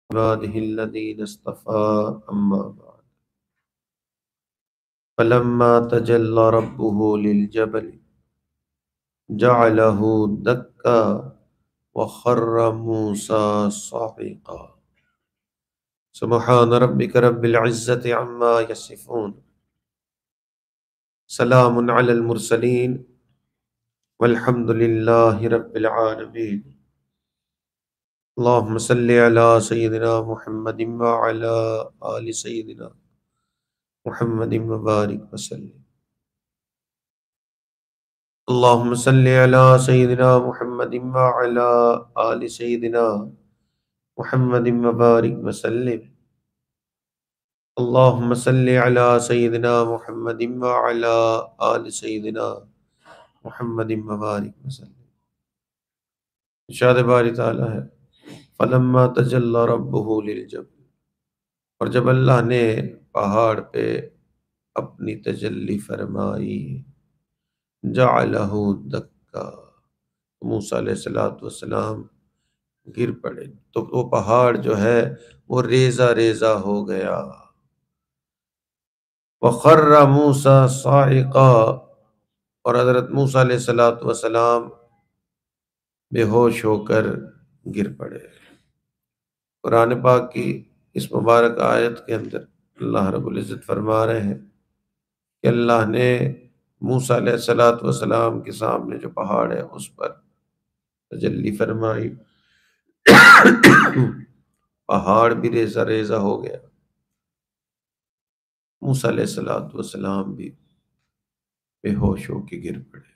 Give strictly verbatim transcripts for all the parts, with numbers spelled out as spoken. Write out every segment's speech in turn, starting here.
عباده الذين اصطفى أما بعد فلما تجلى ربه للجبل جعله دكا وخر موسى صعقا سبحان ربك رب العزة عما يصفون سلام على المرسلين والحمد لله رب العالمين اللهم صل على سيدنا محمد وعلى آل سيدنا محمد وبارك وسلم اللهم صل على سيدنا محمد وعلى آل سيدنا محمد وبارك وسلم اللهم صل على سيدنا محمد وعلى آل سيدنا محمد وبارك وسلم۔ ارشاد باری تعالیٰ ہے فلما تجلی ربہ للجبل، اور جب اللہ نے پہاڑ پہ اپنی تجلی فرمائی، جعلہ دکا، موسیٰ علیہ الصلوۃ والسلام گر پڑے تو وہ پہاڑ جو ہے وہ ریزہ ریزہ ہو گیا۔ وخر موسیٰ صاعقا، اور حضرت موسیٰ علیہ الصلوۃ والسلام بے ہوش ہو کر گر پڑے۔ قرآن پاک کی اس مبارک آیت کے اندر اللہ رب العزت فرما رہے ہیں کہ اللہ نے موسیٰ علیہ الصلوۃ والسلام کے سامنے جو پہاڑ ہے اس پر تجلی فرمائی، پہاڑ بھی ریزہ ریزہ ہو گیا، موسیٰ علیہ الصلوۃ والسلام بھی بے ہوش ہو کے گر پڑے۔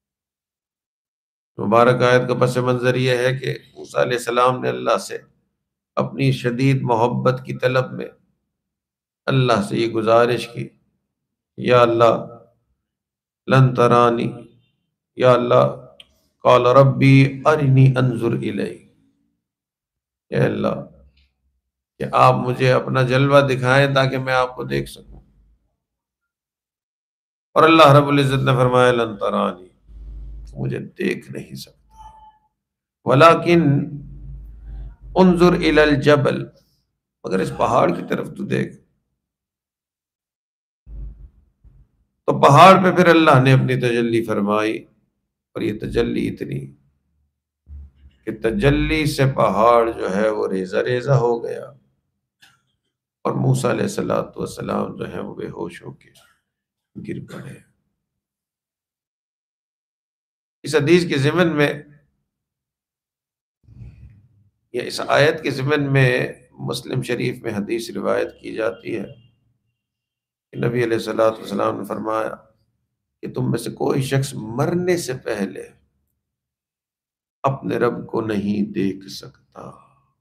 مبارک آیت کا پس منظر یہ ہے کہ موسیٰ علیہ السلام نے اللہ سے اپنی شدید محبت کی طلب میں اللہ سے یہ گزارش کی، یا اللہ لن ترانی، یا اللہ قال ربی ارنی انظر الیک، اے اللہ کہ آپ مجھے اپنا جلوہ دکھائیں تاکہ میں آپ کو دیکھ سکوں۔ اور اللہ رب العزت نے فرمایا لن ترانی، مجھے دیکھ نہیں سکتا، ولیکن انظر الی الجبل، مگر اس پہاڑ کی طرف تو دیکھ۔ تو پہاڑ پہ پھر اللہ نے اپنی تجلی فرمائی، اور یہ تجلی اتنی کہ تجلی سے پہاڑ جو ہے وہ ریزہ ریزہ ہو گیا، اور موسیٰ علیہ الصلوۃ والسلام جو ہے وہ بے ہوش ہو کے گر پڑے۔ اس حدیث کے ضمن میں یا اس آیت کے ضمن میں مسلم شریف میں حدیث روایت کی جاتی ہے کہ نبی علیہ الصلوۃ والسلام نے فرمایا کہ تم میں سے کوئی شخص مرنے سے پہلے اپنے رب کو نہیں دیکھ سکتا۔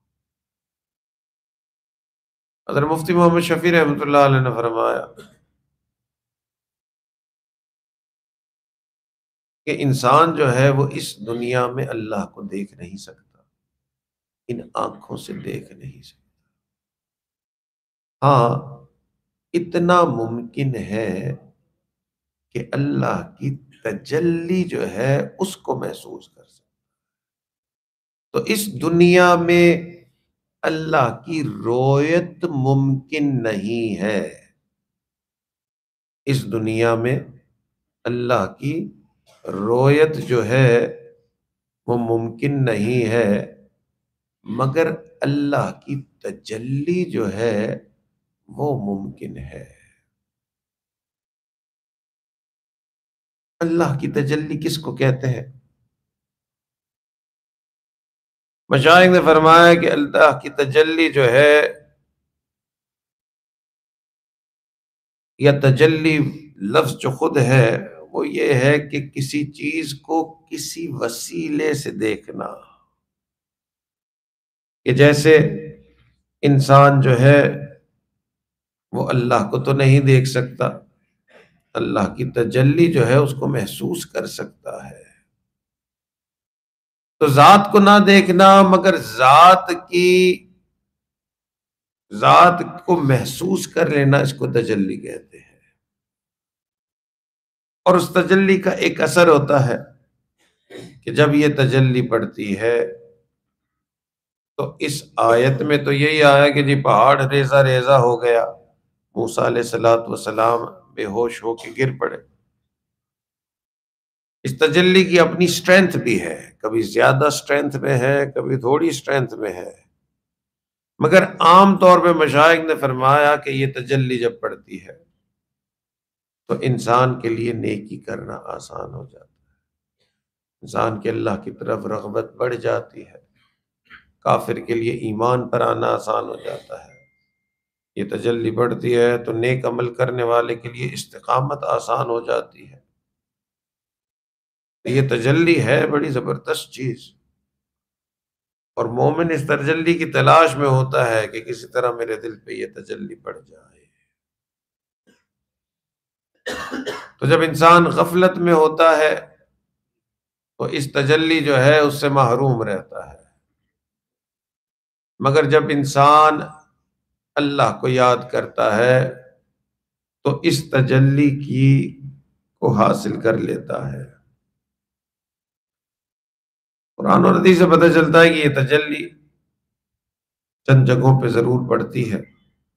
حضرت مفتی محمد شفیع رحمۃ اللہ علیہ نے فرمایا کہ انسان جو ہے وہ اس دنیا میں اللہ کو دیکھ نہیں سکتا، ان آنکھوں سے دیکھ نہیں سکتا۔ ہاں اتنا ممکن ہے کہ اللہ کی تجلی جو ہے اس کو محسوس کر سکتا۔ تو اس دنیا میں اللہ کی رویت ممکن نہیں ہے، اس دنیا میں اللہ کی رویت جو ہے وہ ممکن نہیں ہے، مگر اللہ کی تجلی جو ہے وہ ممکن ہے۔ اللہ کی تجلی کس کو کہتے ہیں؟ مشائخ نے فرمایا کہ اللہ کی تجلی جو ہے یا تجلی لفظ جو خود ہے وہ یہ ہے کہ کسی چیز کو کسی وسیلے سے دیکھنا، کہ جیسے انسان جو ہے وہ اللہ کو تو نہیں دیکھ سکتا، اللہ کی تجلی جو ہے اس کو محسوس کر سکتا ہے۔ تو ذات کو نہ دیکھنا مگر ذات کی ذات کو محسوس کر لینا، اس کو تجلی کہتے ہیں۔ اور اس تجلی کا ایک اثر ہوتا ہے کہ جب یہ تجلی پڑتی ہے تو اس آیت میں تو یہی آیا کہ جی پہاڑ ریزہ ریزہ ہو گیا، موسیٰ علیہ الصلوۃ والسلام بے ہوش ہو کے گر پڑے۔ اس تجلی کی اپنی سٹرینتھ بھی ہے، کبھی زیادہ سٹرینتھ میں ہے، کبھی تھوڑی سٹرینتھ میں ہے، مگر عام طور پہ مشائخ نے فرمایا کہ یہ تجلی جب پڑتی ہے تو انسان کے لیے نیکی کرنا آسان ہو جاتا ہے، انسان کے اللہ کی طرف رغبت بڑھ جاتی ہے، کافر کے لیے ایمان پر آنا آسان ہو جاتا ہے۔ یہ تجلی بڑھتی ہے تو نیک عمل کرنے والے کے لیے استقامت آسان ہو جاتی ہے۔ یہ تجلی ہے بڑی زبردست چیز، اور مومن اس تجلی کی تلاش میں ہوتا ہے کہ کسی طرح میرے دل پہ یہ تجلی پڑ جائے۔ تو جب انسان غفلت میں ہوتا ہے تو اس تجلی جو ہے اس سے محروم رہتا ہے، مگر جب انسان اللہ کو یاد کرتا ہے تو اس تجلی کی کو حاصل کر لیتا ہے۔ قرآن اور حدیث سے پتہ چلتا ہے کہ یہ تجلی چند جگہوں پہ ضرور پڑتی ہے،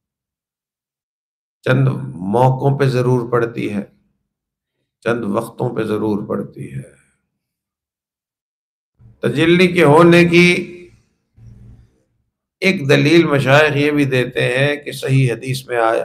چند موقعوں پہ ضرور پڑتی ہے، چند وقتوں پہ ضرور پڑتی ہے۔ تجلی کے ہونے کی ایک دلیل مشائخ یہ بھی دیتے ہیں کہ صحیح حدیث میں آیا،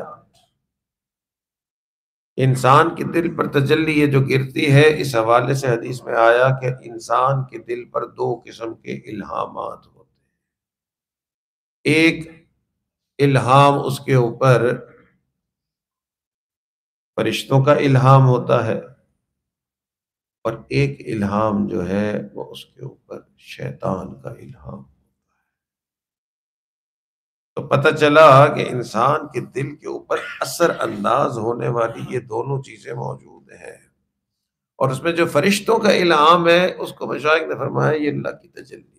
انسان کے دل پر تجلی یہ جو گرتی ہے، اس حوالے سے حدیث میں آیا کہ انسان کے دل پر دو قسم کے الہامات ہوتے ہیں۔ ایک الہام اس کے اوپر فرشتوں کا الہام ہوتا ہے، اور ایک الہام جو ہے وہ اس کے اوپر شیطان کا الہام۔ تو پتہ چلا کہ انسان کے دل کے اوپر اثر انداز ہونے والی یہ دونوں چیزیں موجود ہیں، اور اس میں جو فرشتوں کا الہام ہے اس کو مشائخ نے فرمایا یہ اللہ کی تجلی ہے۔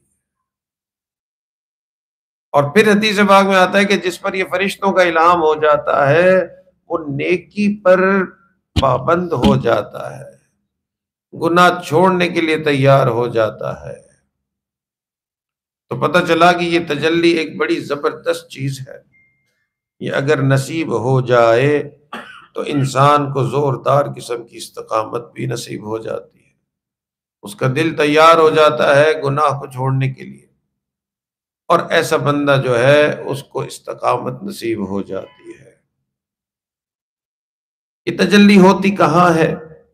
اور پھر حدیث پاک میں آتا ہے کہ جس پر یہ فرشتوں کا الہام ہو جاتا ہے وہ نیکی پر پابند ہو جاتا ہے، گناہ چھوڑنے کے لیے تیار ہو جاتا ہے۔ تو پتہ چلا کہ یہ تجلی ایک بڑی زبردست چیز ہے، یہ اگر نصیب ہو جائے تو انسان کو زوردار قسم کی استقامت بھی نصیب ہو جاتی ہے، اس کا دل تیار ہو جاتا ہے گناہ کو چھوڑنے کے لیے، اور ایسا بندہ جو ہے اس کو استقامت نصیب ہو جاتی ہے۔ یہ تجلی ہوتی کہاں ہے؟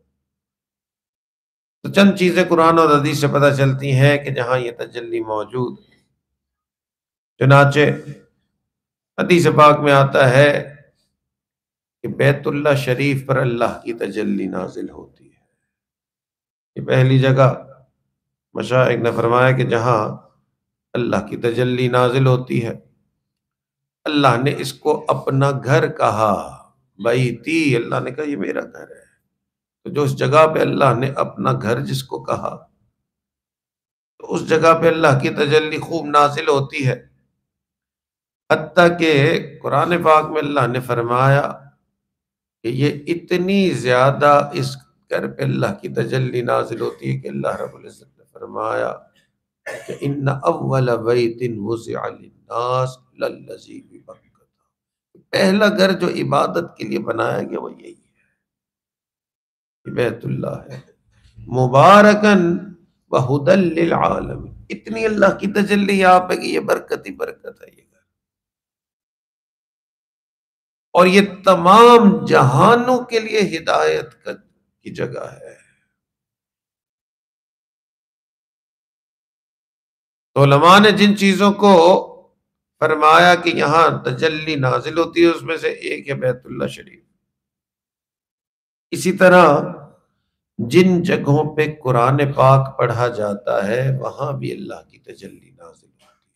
تو چند چیزیں قرآن اور حدیث سے پتہ چلتی ہیں کہ جہاں یہ تجلی موجود ہے۔ چنانچہ حدیث پاک میں آتا ہے کہ بیت اللہ شریف پر اللہ کی تجلی نازل ہوتی ہے۔ یہ پہلی جگہ مشائخ نے فرمایا کہ جہاں اللہ کی تجلی نازل ہوتی ہے، اللہ نے اس کو اپنا گھر کہا، بیتی، اللہ نے کہا یہ میرا گھر ہے۔ تو جو اس جگہ پہ اللہ نے اپنا گھر جس کو کہا تو اس جگہ پہ اللہ کی تجلی خوب نازل ہوتی ہے، حتیٰ کہ قرآن پاک میں اللہ نے فرمایا کہ یہ اتنی زیادہ اس گھر پہ اللہ کی تجلی نازل ہوتی ہے کہ اللہ رب العزت نے فرمایا کہ ان اول بیت وضع للناس للذی ببکۃ، پہلا گھر جو عبادت کے لیے بنایا گیا وہ یہی ہے، یہ بیت اللہ ہے، مبارکن وہدی للعالمین، اتنی اللہ کی تجلی یہاں پہ کہ یہ برکت ہی برکت ہے یہ گھر، اور یہ تمام جہانوں کے لیے ہدایت کی جگہ ہے۔ تو علماء نے جن چیزوں کو فرمایا کہ یہاں تجلی نازل ہوتی ہے اس میں سے ایک ہے بیت اللہ شریف۔ اسی طرح جن جگہوں پہ قرآن پاک پڑھا جاتا ہے وہاں بھی اللہ کی تجلی نازل ہوتی ہے۔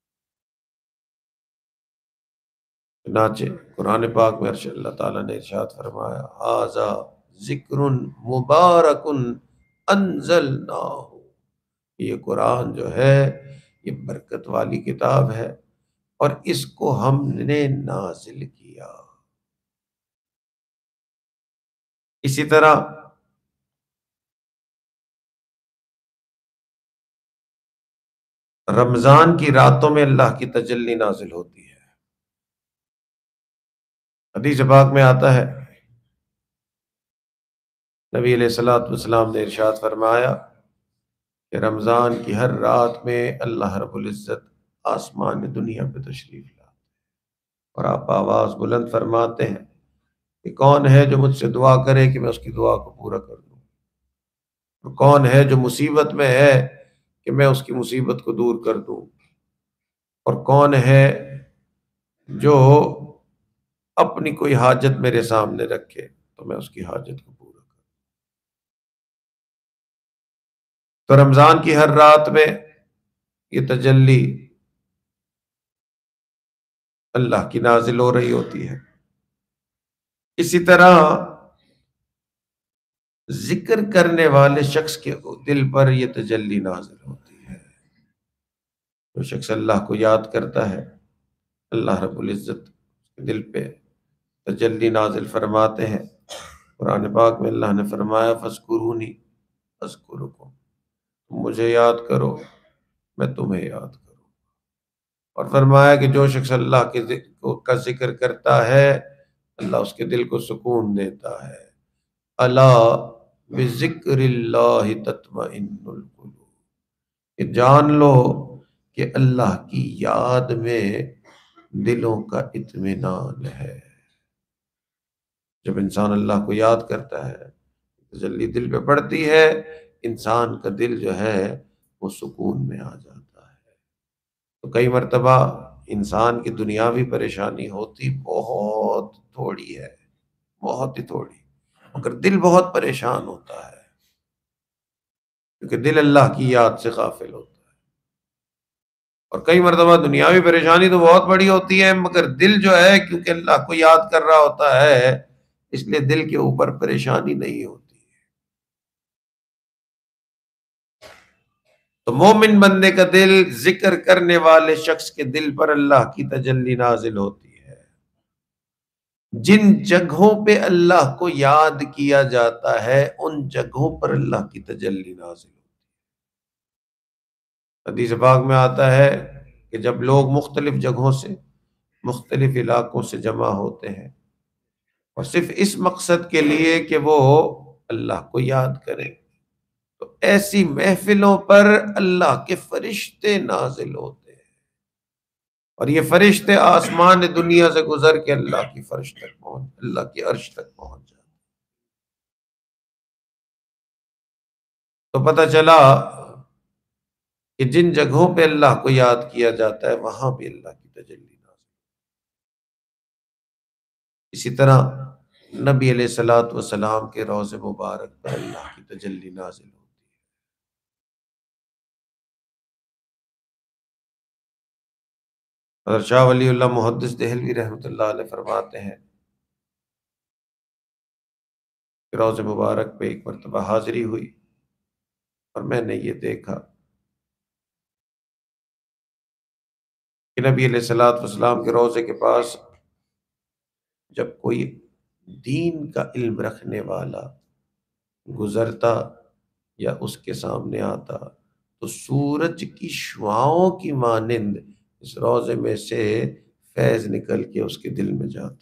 چنانچہ قرآن پاک میں اللہ تعالیٰ نے ارشاد فرمایا ھذا ذکر مبارک انزلناہ، یہ قرآن جو ہے یہ برکت والی کتاب ہے اور اس کو ہم نے نازل کیا۔ اسی طرح رمضان کی راتوں میں اللہ کی تجلی نازل ہوتی ہے۔ حدیث پاک میں آتا ہے، نبی علیہ الصلوۃ والسلام نے ارشاد فرمایا کہ رمضان کی ہر رات میں اللہ رب العزت آسمان دنیا پہ تشریف لاتے اور آپ آواز بلند فرماتے ہیں کہ کون ہے جو مجھ سے دعا کرے کہ میں اس کی دعا کو پورا کر دوں، اور کون ہے جو مصیبت میں ہے کہ میں اس کی مصیبت کو دور کر دوں، اور کون ہے جو اپنی کوئی حاجت میرے سامنے رکھے تو میں اس کی حاجت کو پورا کروں۔ تو رمضان کی ہر رات میں یہ تجلی اللہ کی نازل ہو رہی ہوتی ہے۔ اسی طرح ذکر کرنے والے شخص کے دل پر یہ تجلی نازل ہوتی ہے۔ جو شخص اللہ کو یاد کرتا ہے، اللہ رب العزت کے دل پہ تجلی نازل فرماتے ہیں۔ قرآن پاک میں اللہ نے فرمایا فاذکرونی اذکرکم، تم مجھے یاد کرو میں تمہیں یاد کروں۔ اور فرمایا کہ جو شخص اللہ کے ذکر کا ذکر کرتا ہے اللہ اس کے دل کو سکون دیتا ہے۔ الا بذکر اللہ تطمئن القلوب، کہ جان لو کہ اللہ کی یاد میں دلوں کا اطمینان ہے۔ جب انسان اللہ کو یاد کرتا ہے تجلی دل پہ پڑتی ہے، انسان کا دل جو ہے وہ سکون میں آ جاتا ہے۔ تو کئی مرتبہ انسان کی دنیاوی پریشانی ہوتی بہت تھوڑی ہے، بہت ہی تھوڑی، مگر دل بہت پریشان ہوتا ہے کیونکہ دل اللہ کی یاد سے غافل ہوتا ہے۔ اور کئی مرتبہ دنیاوی پریشانی تو بہت بڑی ہوتی ہے مگر دل جو ہے کیونکہ اللہ کو یاد کر رہا ہوتا ہے اس لیے دل کے اوپر پریشانی نہیں ہوتی۔ تو مومن بندے کا دل ذکر کرنے والے شخص کے دل پر اللہ کی تجلی نازل ہوتی ہے۔ جن جگہوں پہ اللہ کو یاد کیا جاتا ہے ان جگہوں پر اللہ کی تجلی نازل ہوتی ہے۔ حدیث پاک میں آتا ہے کہ جب لوگ مختلف جگہوں سے، مختلف علاقوں سے جمع ہوتے ہیں اور صرف اس مقصد کے لیے کہ وہ اللہ کو یاد کریں، تو ایسی محفلوں پر اللہ کے فرشتے نازل ہوتے ہیں، اور یہ فرشتے آسمان دنیا سے گزر کے اللہ کی فرش تک پہنچ اللہ کی عرش تک پہنچ جاتے ہیں۔ تو پتہ چلا کہ جن جگہوں پہ اللہ کو یاد کیا جاتا ہے وہاں بھی اللہ کی تجلی نازل۔ اسی طرح نبی علیہ الصلوۃ والسلام کے روضے مبارک پر اللہ کی تجلی نازل ہوتی ہے۔ حضرت شاہ ولی اللہ محدث دہلوی رحمۃ اللہ علیہ فرماتے ہیں کہ روضے مبارک پہ ایک مرتبہ حاضری ہوئی اور میں نے یہ دیکھا کہ نبی علیہ الصلوۃ والسلام کے روضے کے پاس جب کوئی دین کا علم رکھنے والا گزرتا یا اس کے سامنے آتا تو سورج کی شعاؤں کی مانند اس روضے میں سے فیض نکل کے اس کے دل میں جاتا۔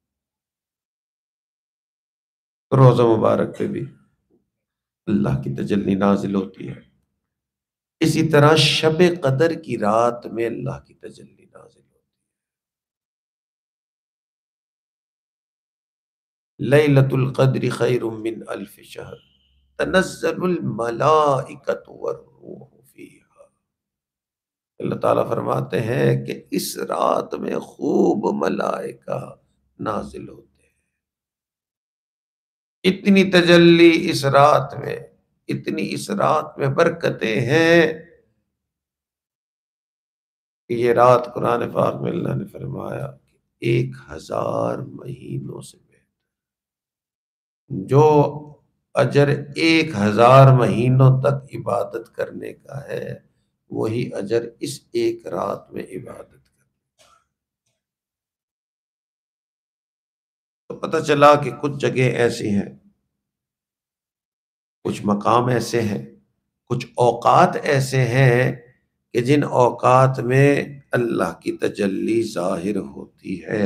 روضہ مبارک پہ بھی اللہ کی تجلی نازل ہوتی ہے۔ اسی طرح شب قدر کی رات میں اللہ کی تجلی نازل ہوتی ہے۔ لیلۃ القدر خیر من الف شہر تنزل الملائکۃ والروح فیہا۔ اللہ تعالیٰ فرماتے ہیں کہ اس رات میں خوب ملائکہ نازل ہوتے ہیں۔ اتنی تجلی اس رات میں، اتنی اس رات میں برکتیں ہیں کہ یہ رات قرآن پاک میں اللہ نے فرمایا کہ ایک ہزار مہینوں سے بہتر۔ جو اجر ایک ہزار مہینوں تک عبادت کرنے کا ہے وہی اجر اس ایک رات میں عبادت کرنے کا۔ تو پتہ چلا کہ کچھ جگہ ایسی ہیں، کچھ مقام ایسے ہیں، کچھ اوقات ایسے ہیں کہ جن اوقات میں اللہ کی تجلی ظاہر ہوتی ہے،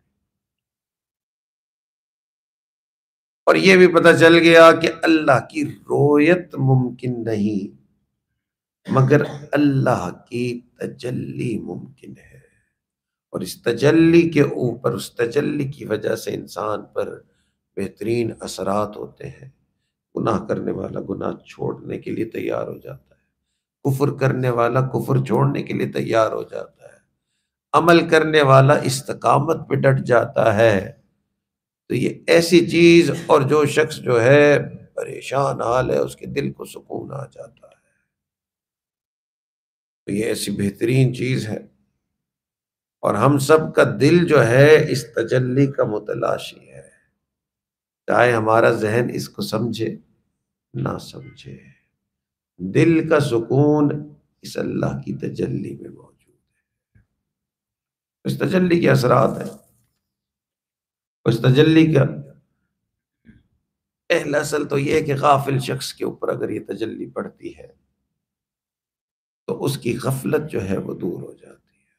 اور یہ بھی پتہ چل گیا کہ اللہ کی رویت ممکن نہیں مگر اللہ کی تجلی ممکن ہے، اور اس تجلی کے اوپر، اس تجلی کی وجہ سے انسان پر بہترین اثرات ہوتے ہیں۔ گناہ کرنے والا گناہ چھوڑنے کے لیے تیار ہو جاتا ہے، کفر کرنے والا کفر چھوڑنے کے لیے تیار ہو جاتا ہے، عمل کرنے والا استقامت پہ ڈٹ جاتا ہے۔ تو یہ ایسی چیز، اور جو شخص جو ہے پریشان حال ہے اس کے دل کو سکون آ جاتا ہے، تو یہ ایسی بہترین چیز ہے، اور ہم سب کا دل جو ہے اس تجلی کا متلاشی ہے، چاہے ہمارا ذہن اس کو سمجھے نہ سمجھے، دل کا سکون اس اللہ کی تجلی میں موجود ہے۔ اس تجلی کے اثرات ہیں، اس تجلی کا پہلا اصل تو یہ ہے کہ غافل شخص کے اوپر اگر یہ تجلی پڑتی ہے تو اس کی غفلت جو ہے وہ دور ہو جاتی ہے۔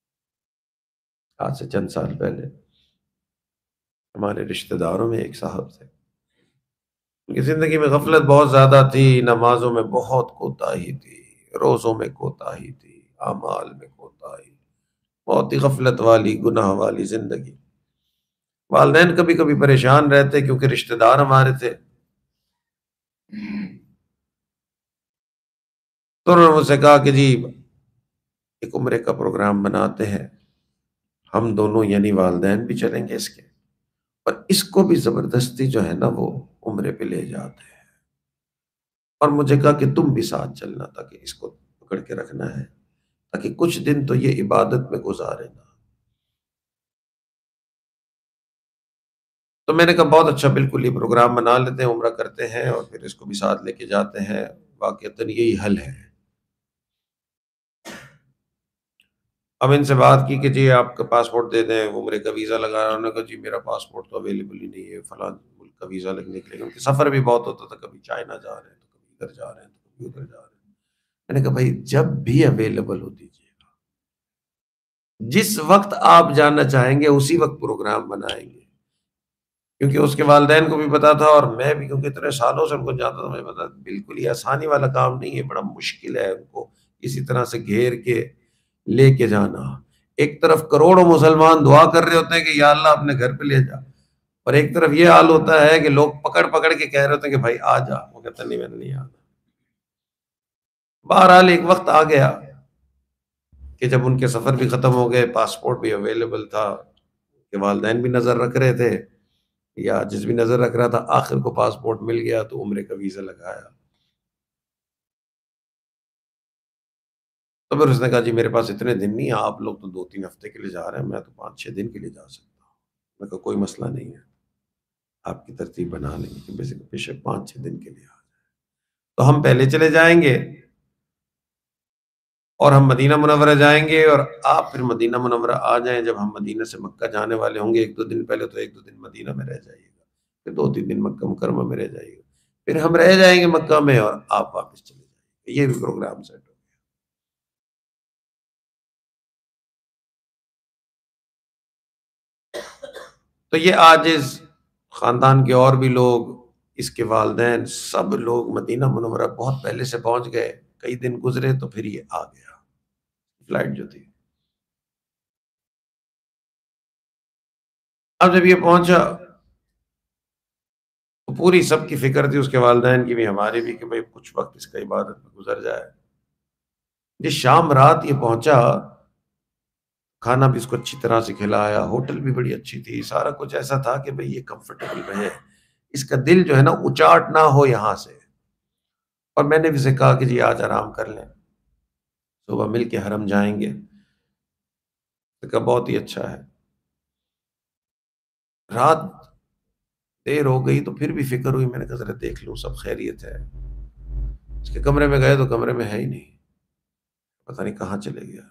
آج سے چند سال پہلے ہمارے رشتہ داروں میں ایک صاحب تھے، ان کی زندگی میں غفلت بہت زیادہ تھی، نمازوں میں بہت کوتاہی تھی، روزوں میں کوتاہی تھی، اعمال میں کوتاہی، بہت ہی غفلت والی گناہ والی زندگی۔ والدین کبھی کبھی پریشان رہتے کیونکہ رشتہ دار ہمارے تھے، تو انہوں نے مجھ سے کہا کہ جی ایک عمرے کا پروگرام بناتے ہیں، ہم دونوں یعنی والدین بھی چلیں گے اس کے، اور اس کو بھی زبردستی جو ہے نا وہ عمرے پہ لے جاتے ہیں، اور مجھے کہا کہ تم بھی ساتھ چلنا تاکہ اس کو پکڑ کے رکھنا ہے، تاکہ کچھ دن تو یہ عبادت میں گزارے نا۔ تو میں نے کہا بہت اچھا، بالکل یہ پروگرام بنا لیتے ہیں، عمرہ کرتے ہیں اور پھر اس کو بھی ساتھ لے کے جاتے ہیں، واقعتاً یہی حل ہے۔ اب ان سے بات کی کہ جی آپ کا پاسپورٹ دے دیں، عمرے کا ویزا لگانا، انہوں نے کہا جی میرا پاسپورٹ تو اویلیبل ہی نہیں ہے، فلاں ملک کا ویزا لگنے کے لیے، ان کے سفر بھی بہت ہوتا تھا، کبھی چائنا جا رہے ہیں تو کبھی ادھر جا رہے ہیں تو کبھی ادھر جا رہے ہیں۔ میں نے کہا بھائی جب بھی اویلیبل ہو دیجیے گا، جس وقت آپ جانا چاہیں گے اسی وقت پروگرام بنائیں گے، کیونکہ اس کے والدین کو بھی پتا تھا اور میں بھی، کیونکہ اتنے سالوں سے ان کو جانتا تھا، مجھے پتا بالکل یہ آسانی والا کام نہیں ہے، بڑا مشکل ہے ان کو اسی طرح سے گھیر کے لے کے جانا۔ ایک طرف کروڑوں مسلمان دعا کر رہے ہوتے ہیں کہ یا اللہ اپنے گھر پہ لے جا، اور ایک طرف یہ حال ہوتا ہے کہ لوگ پکڑ پکڑ کے کہہ رہے ہوتے ہیں کہ بھائی آ جا، وہ کہتا نہیں میں نے نہیں آنا۔ بہرحال ایک وقت آ گیا کہ جب ان کے سفر بھی ختم ہو گئے، پاسپورٹ بھی اویلیبل تھا، کہ والدین بھی نظر رکھ رہے تھے یا جس بھی نظر رکھ رہا تھا، آخر کو پاسپورٹ مل گیا تو عمرے کا ویزا لگایا۔ تو پھر اس نے کہا جی میرے پاس اتنے دن نہیں ہیں، آپ لوگ تو دو تین ہفتے کے لیے جا رہے ہیں، میں تو پانچ چھ دن کے لیے جا سکتا ہوں۔ میں کہا کوئی مسئلہ نہیں ہے، آپ کی ترتیب بنا لیں گے کہ بے شک پانچ چھ دن کے لیے آ جائیں۔ تو ہم پہلے چلے جائیں گے اور ہم مدینہ منورہ جائیں گے، اور آپ پھر مدینہ منورہ آ جائیں، جب ہم مدینہ سے مکہ جانے والے ہوں گے ایک دو دن پہلے، تو ایک دو دن مدینہ میں رہ جائیے گا، پھر دو تین دن مکہ مکرمہ میں رہ جائیے گا، پھر ہم رہ جائیں گے مکہ میں اور آپ واپس چلے جائیں گے۔ یہ بھی پروگرام سیٹ ہو گیا۔ تو یہ عاجز خاندان کے اور بھی لوگ، اس کے والدین، سب لوگ مدینہ منورہ بہت پہلے سے پہنچ گئے، کئی دن گزرے تو پھر یہ آ گیا، فلائٹ جو تھی۔ اب جب یہ پہنچا تو پوری سب کی فکر تھی، اس کے والدین کی بھی ہماری بھی، کہ بھئی کچھ وقت اس کا عبادت میں گزر جائے۔ جس شام رات یہ پہنچا، کھانا بھی اس کو اچھی طرح سے کھلایا، ہوٹل بھی بڑی اچھی تھی، سارا کچھ ایسا تھا کہ بھئی یہ کمفرٹیبل رہے، اس کا دل جو ہے نا اچاٹ نہ ہو یہاں سے۔ اور میں نے بھی اسے کہا کہ جی آج آرام کر لیں، صبح مل کے حرم جائیں گے۔ تو کہا بہت ہی اچھا ہے۔ رات دیر ہو گئی تو پھر بھی فکر ہوئی، میں نے کہا ذرا دیکھ لوں سب خیریت ہے۔ اس کے کمرے میں گئے تو کمرے میں ہے ہی نہیں، پتہ نہیں کہاں چلے گیا۔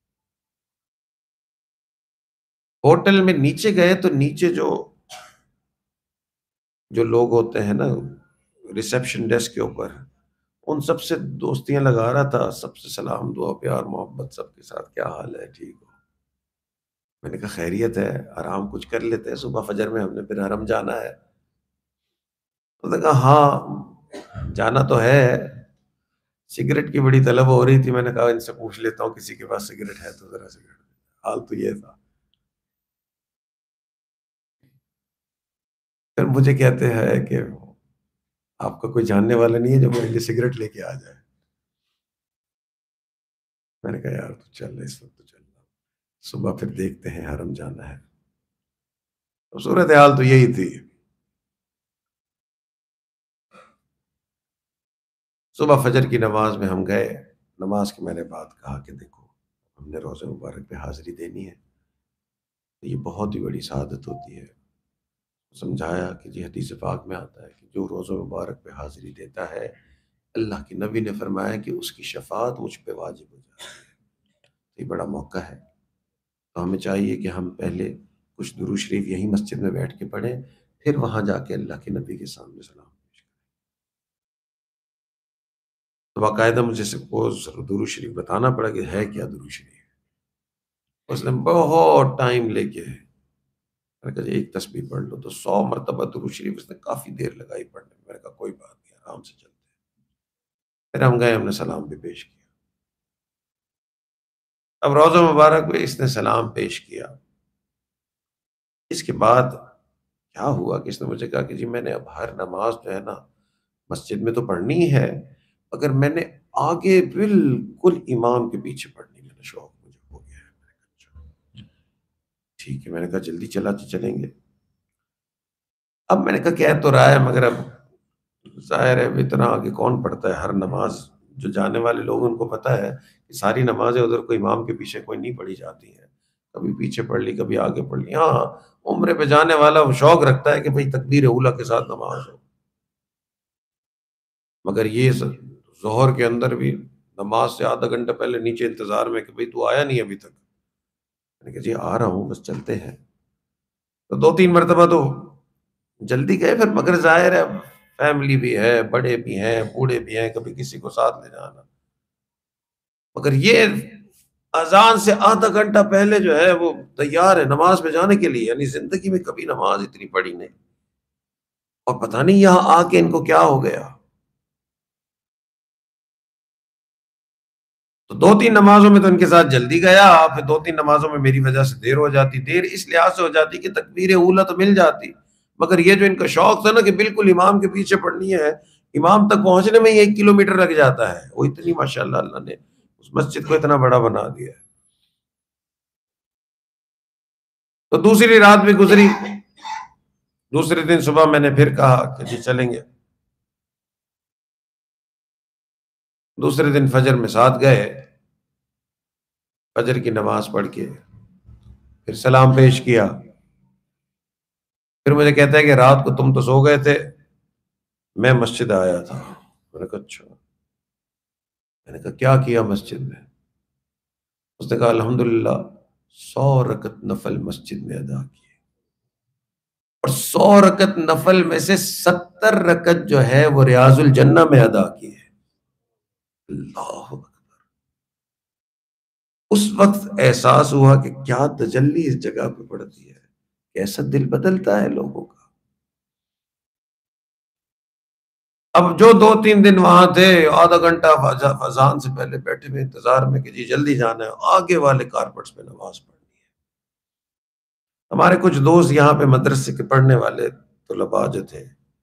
ہوٹل میں نیچے گئے تو نیچے جو جو لوگ ہوتے ہیں نا ریسیپشن ڈیسک کے اوپر، ان سب سے دوستیاں لگا رہا تھا، سب سے سلام دعا پیار محبت سب کے ساتھ، کیا حال ہے، ٹھیک ہو؟ میں نے کہا خیریت ہے، آرام کچھ کر لیتے ہیں، صبح فجر میں ہم نے پھر حرم جانا ہے۔ تو نے کہا ہاں جانا تو ہے، سگریٹ کی بڑی طلب ہو رہی تھی، میں نے کہا ان سے پوچھ لیتا ہوں کسی کے پاس سگریٹ ہے تو ذرا سگریٹ۔ حال تو یہ تھا۔ پھر مجھے کہتے ہیں کہ آپ کا کوئی جاننے والا نہیں ہے جو میرے لیے سگریٹ لے کے آ جائے؟ میں نے کہا یار تو چل اس وقت تو چل رہا، صبح پھر دیکھتے ہیں، حرم جانا ہے۔ تو صورتحال تو یہی تھی۔ صبح فجر کی نماز میں ہم گئے، نماز کے میں نے بات کہا کہ دیکھو ہم نے روزہ مبارک پہ حاضری دینی ہے، یہ بہت ہی بڑی سعادت ہوتی ہے۔ سمجھایا کہ جی حدیث پاک میں آتا ہے کہ جو روزہ مبارک پہ حاضری دیتا ہے، اللہ کے نبی نے فرمایا کہ اس کی شفاعت مجھ پہ واجب ہو جاتی ہے۔ یہ بڑا موقع ہے، تو ہمیں چاہیے کہ ہم پہلے کچھ درود شریف یہی مسجد میں بیٹھ کے پڑھیں، پھر وہاں جا کے اللہ کے نبی کے سامنے سلام پیش کریں۔ تو باقاعدہ مجھے سپوز درود شریف بتانا پڑا کہ ہے کیا درود شریف۔ اس نے بہت ٹائم لے کے، میں نے کہا جی ایک تسبیح پڑھ لو، تو سو مرتبہ درود شریف اس نے کافی دیر لگائی پڑھنے میں۔ میں نے کہا کوئی بات نہیں، آرام سے چلتے ہیں۔ پھر ہم گئے، ہم نے سلام بھی پیش کیا۔ اب روزہ مبارک میں اس نے سلام پیش کیا، اس کے بعد کیا ہوا کہ اس نے مجھے کہا کہ جی میں نے اب ہر نماز جو ہے نا مسجد میں تو پڑھنی ہے، اگر میں نے آگے بالکل امام کے پیچھے پڑھنی، میں نے شوق مجھے ہو گیا ہے۔ میں نے کہا اچھا ٹھیک ہے، میں نے کہا جلدی چلاتے چلیں گے۔ اب میں نے کہا کہہ تو رہا ہے مگر اب ظاہر ہے اب اتنا آگے کون پڑھتا ہے، ہر نماز جو جانے والے لوگ ان کو پتہ ہے کہ ساری نمازیں ادھر کوئی امام کے پیچھے کوئی نہیں پڑھی جاتی ہیں، کبھی پیچھے پڑھ لی کبھی آگے پڑھ لی۔ ہاں عمرے پہ جانے والا وہ شوق رکھتا ہے کہ بھئی تکبیر اولیٰ کے ساتھ نماز ہو، مگر یہ ظہر کے اندر بھی نماز سے آدھا گھنٹہ پہلے نیچے انتظار میں کہ بھئی تو آیا نہیں ابھی تک۔ میں نے کہا جی آ رہا ہوں بس چلتے ہیں۔ تو دو تین مرتبہ تو جلدی گئے، پھر مگر ظاہر ہے فیملی بھی ہے، بڑے بھی ہیں، بوڑھے بھی ہیں، کبھی کسی کو ساتھ لے جانا، مگر یہ اذان سے آدھا گھنٹہ پہلے جو ہے وہ تیار ہے نماز پہ جانے کے لیے، یعنی زندگی میں کبھی نماز اتنی پڑھی نہیں، اور پتہ نہیں یہاں آ کے ان کو کیا ہو گیا۔ تو دو تین نمازوں میں تو ان کے ساتھ جلدی گیا، پھر دو تین نمازوں میں میری وجہ سے دیر ہو جاتی، دیر اس لحاظ سے ہو جاتی کہ تکبیر اولیٰ تو مل جاتی، مگر یہ جو ان کا شوق تھا نا کہ بالکل امام کے پیچھے پڑھنی ہے، امام تک پہنچنے میں ہی ایک کلومیٹر لگ جاتا ہے، وہ اتنی ماشاءاللہ اللہ نے اس مسجد کو اتنا بڑا بنا دیا ہے۔ تو دوسری رات بھی گزری، دوسرے دن صبح میں نے پھر کہا کہ جی چلیں گے۔ دوسرے دن فجر میں ساتھ گئے، فجر کی نماز پڑھ کے پھر سلام پیش کیا۔ پھر مجھے کہتا ہے کہ رات کو تم تو سو گئے تھے، میں مسجد آیا تھا۔ میں نے کہا اچھا۔ میں نے کہا کیا کیا مسجد میں؟ اس نے کہا الحمدللہ سو رکعت نفل مسجد میں ادا کی، اور سو رکعت نفل میں سے ستر رکعت جو ہے وہ ریاض الجنہ میں ادا کی ہے۔ اللہ اکبر! اس وقت احساس ہوا کہ کیا تجلی اس جگہ پہ پڑتی ہے، کیسا دل بدلتا ہے لوگوں کا۔ اب جو دو تین دن وہاں تھے، آدھا گھنٹہ اذان سے پہلے بیٹھے ہوئے انتظار میں کہ جی جلدی جانا ہے، آگے والے کارپٹس پہ نماز پڑھنی ہے۔ ہمارے کچھ دوست یہاں پہ مدرسے کے پڑھنے والے طلباء جو تھے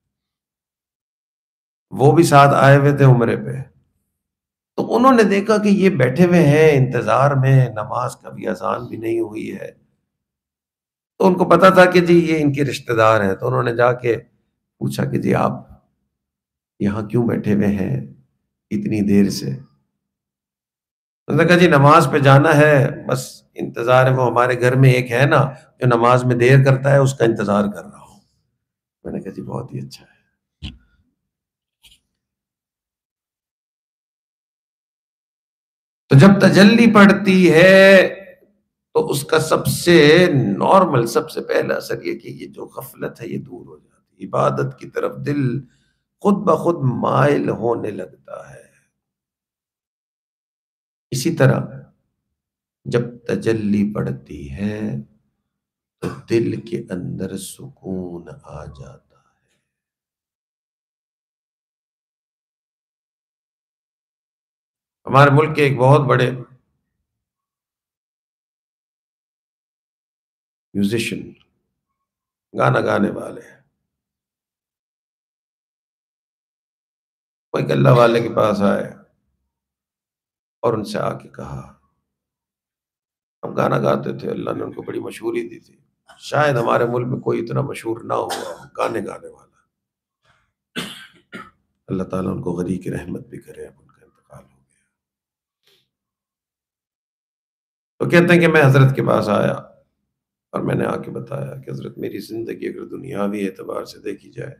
وہ بھی ساتھ آئے ہوئے تھے عمرے پہ، تو انہوں نے دیکھا کہ یہ بیٹھے ہوئے ہیں انتظار میں، نماز کا بھی اذان بھی نہیں ہوئی ہے، تو ان کو پتا تھا کہ جی یہ ان کے رشتہ دار ہیں، تو انہوں نے جا کے پوچھا کہ جی آپ یہاں کیوں بیٹھے ہوئے ہیں اتنی دیر سے؟ انہوں نے کہا جی نماز پہ جانا ہے، بس انتظار ہے، وہ ہمارے گھر میں ایک ہے نا جو نماز میں دیر کرتا ہے، اس کا انتظار کر رہا ہوں۔ میں نے کہا جی بہت ہی اچھا ہے۔ تو جب تجلی پڑتی ہے تو اس کا سب سے نارمل، سب سے پہلا اثر یہ کہ یہ جو غفلت ہے یہ دور ہو جاتی ہے، عبادت کی طرف دل خود بخود مائل ہونے لگتا ہے۔ اسی طرح جب تجلی پڑتی ہے تو دل کے اندر سکون آ جاتا ہے۔ ہمارے ملک کے ایک بہت بڑے میوزیشین، گانا گانے والے ہیں، وہ ایک اللہ والے کے پاس آئے اور ان سے آ کے کہا، ہم گانا گاتے تھے، اللہ نے ان کو بڑی مشہوری دی تھی، شاید ہمارے ملک میں کوئی اتنا مشہور نہ ہوا گانے گانے والا، اللہ تعالیٰ ان کو غری کی رحمت بھی کرے، اب ان کا انتقال ہو گیا۔ تو کہتے ہیں کہ میں حضرت کے پاس آیا اور میں نے آ کے بتایا کہ حضرت میری زندگی اگر دنیاوی اعتبار سے دیکھی جائے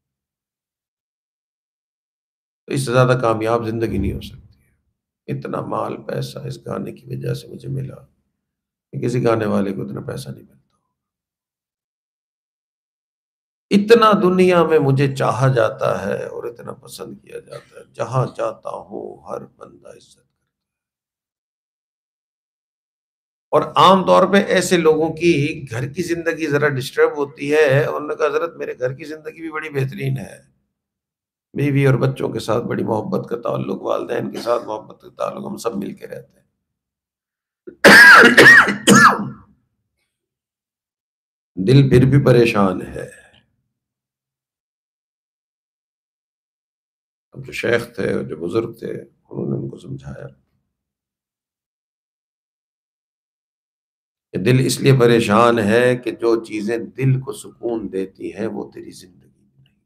تو اس سے زیادہ کامیاب زندگی نہیں ہو سکتی، اتنا مال پیسہ اس گانے کی وجہ سے مجھے ملا کہ کسی گانے والے کو اتنا پیسہ نہیں ملتا، اتنا دنیا میں مجھے چاہا جاتا ہے اور اتنا پسند کیا جاتا ہے، جہاں جاتا ہوں ہر بندہ عزت کرتا ہے۔ اور عام طور پہ ایسے لوگوں کی گھر کی زندگی ذرا ڈسٹرب ہوتی ہے، انہوں نے کہا حضرت میرے گھر کی زندگی بھی بڑی بہترین ہے، بیوی اور بچوں کے ساتھ بڑی محبت کا تعلق، والدین کے ساتھ محبت کا تعلق، ہم سب مل کے رہتے ہیں۔ دل پھر بھی پریشان ہے۔ اب جو شیخ تھے اور جو بزرگ تھے انہوں نے ان کو سمجھایا کہ دل اس لیے پریشان ہے کہ جو چیزیں دل کو سکون دیتی ہیں وہ تیری زندگی میں نہیں۔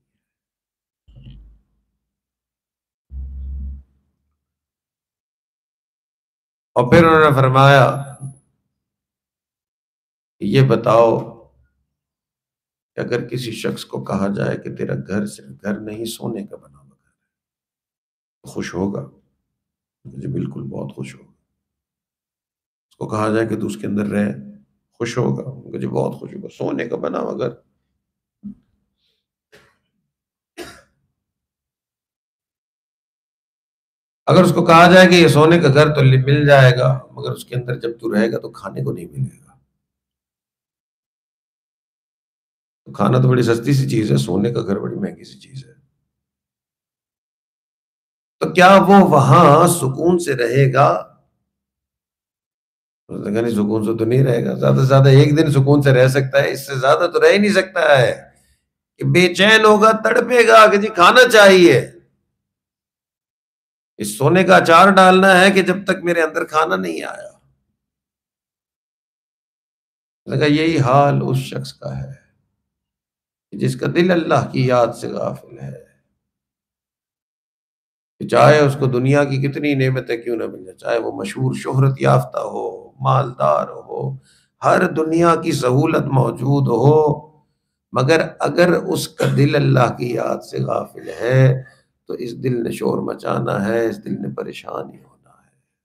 اور پھر انہوں نے فرمایا کہ یہ بتاؤ کہ اگر کسی شخص کو کہا جائے کہ تیرا گھر صرف گھر نہیں سونے کا بنا ہوا گھر ہے، تو خوش ہوگا؟ مجھے بالکل بہت خوش ہوگا۔ اس کو کہا جائے کہ تو اس کے اندر رہ، خوش ہوگا؟ مجھے بہت خوش ہوگا، سونے کا بنا ہوا گھر۔ اگر اس کو کہا جائے کہ یہ سونے کا گھر تو مل جائے گا مگر اس کے اندر جب تو رہے گا تو کھانے کو نہیں ملے گا، تو کھانا تو بڑی سستی سی چیز ہے، سونے کا گھر بڑی مہنگی سی چیز ہے، تو کیا وہ وہاں سکون سے رہے گا؟ اس نے کہا نہیں، سکون سے تو نہیں رہے گا، زیادہ سے زیادہ ایک دن سکون سے رہ سکتا ہے، اس سے زیادہ تو رہ ہی نہیں سکتا ہے، کہ بے چین ہوگا، تڑپے گا کہ جی کھانا چاہیے۔ اس سونے کا اچار ڈالنا ہے کہ جب تک میرے اندر کھانا نہیں آیا۔ اس نے کہا یہی حال اس شخص کا ہے جس کا دل اللہ کی یاد سے غافل ہے، کہ چاہے اس کو دنیا کی کتنی نعمتیں کیوں نہ مل جائے، چاہے وہ مشہور شہرت یافتہ ہو، مالدار ہو، ہر دنیا کی سہولت موجود ہو، مگر اگر اس کا دل اللہ کی یاد سے غافل ہے تو اس دل نے شور مچانا ہے، اس دل نے پریشان ہی ہونا ہے،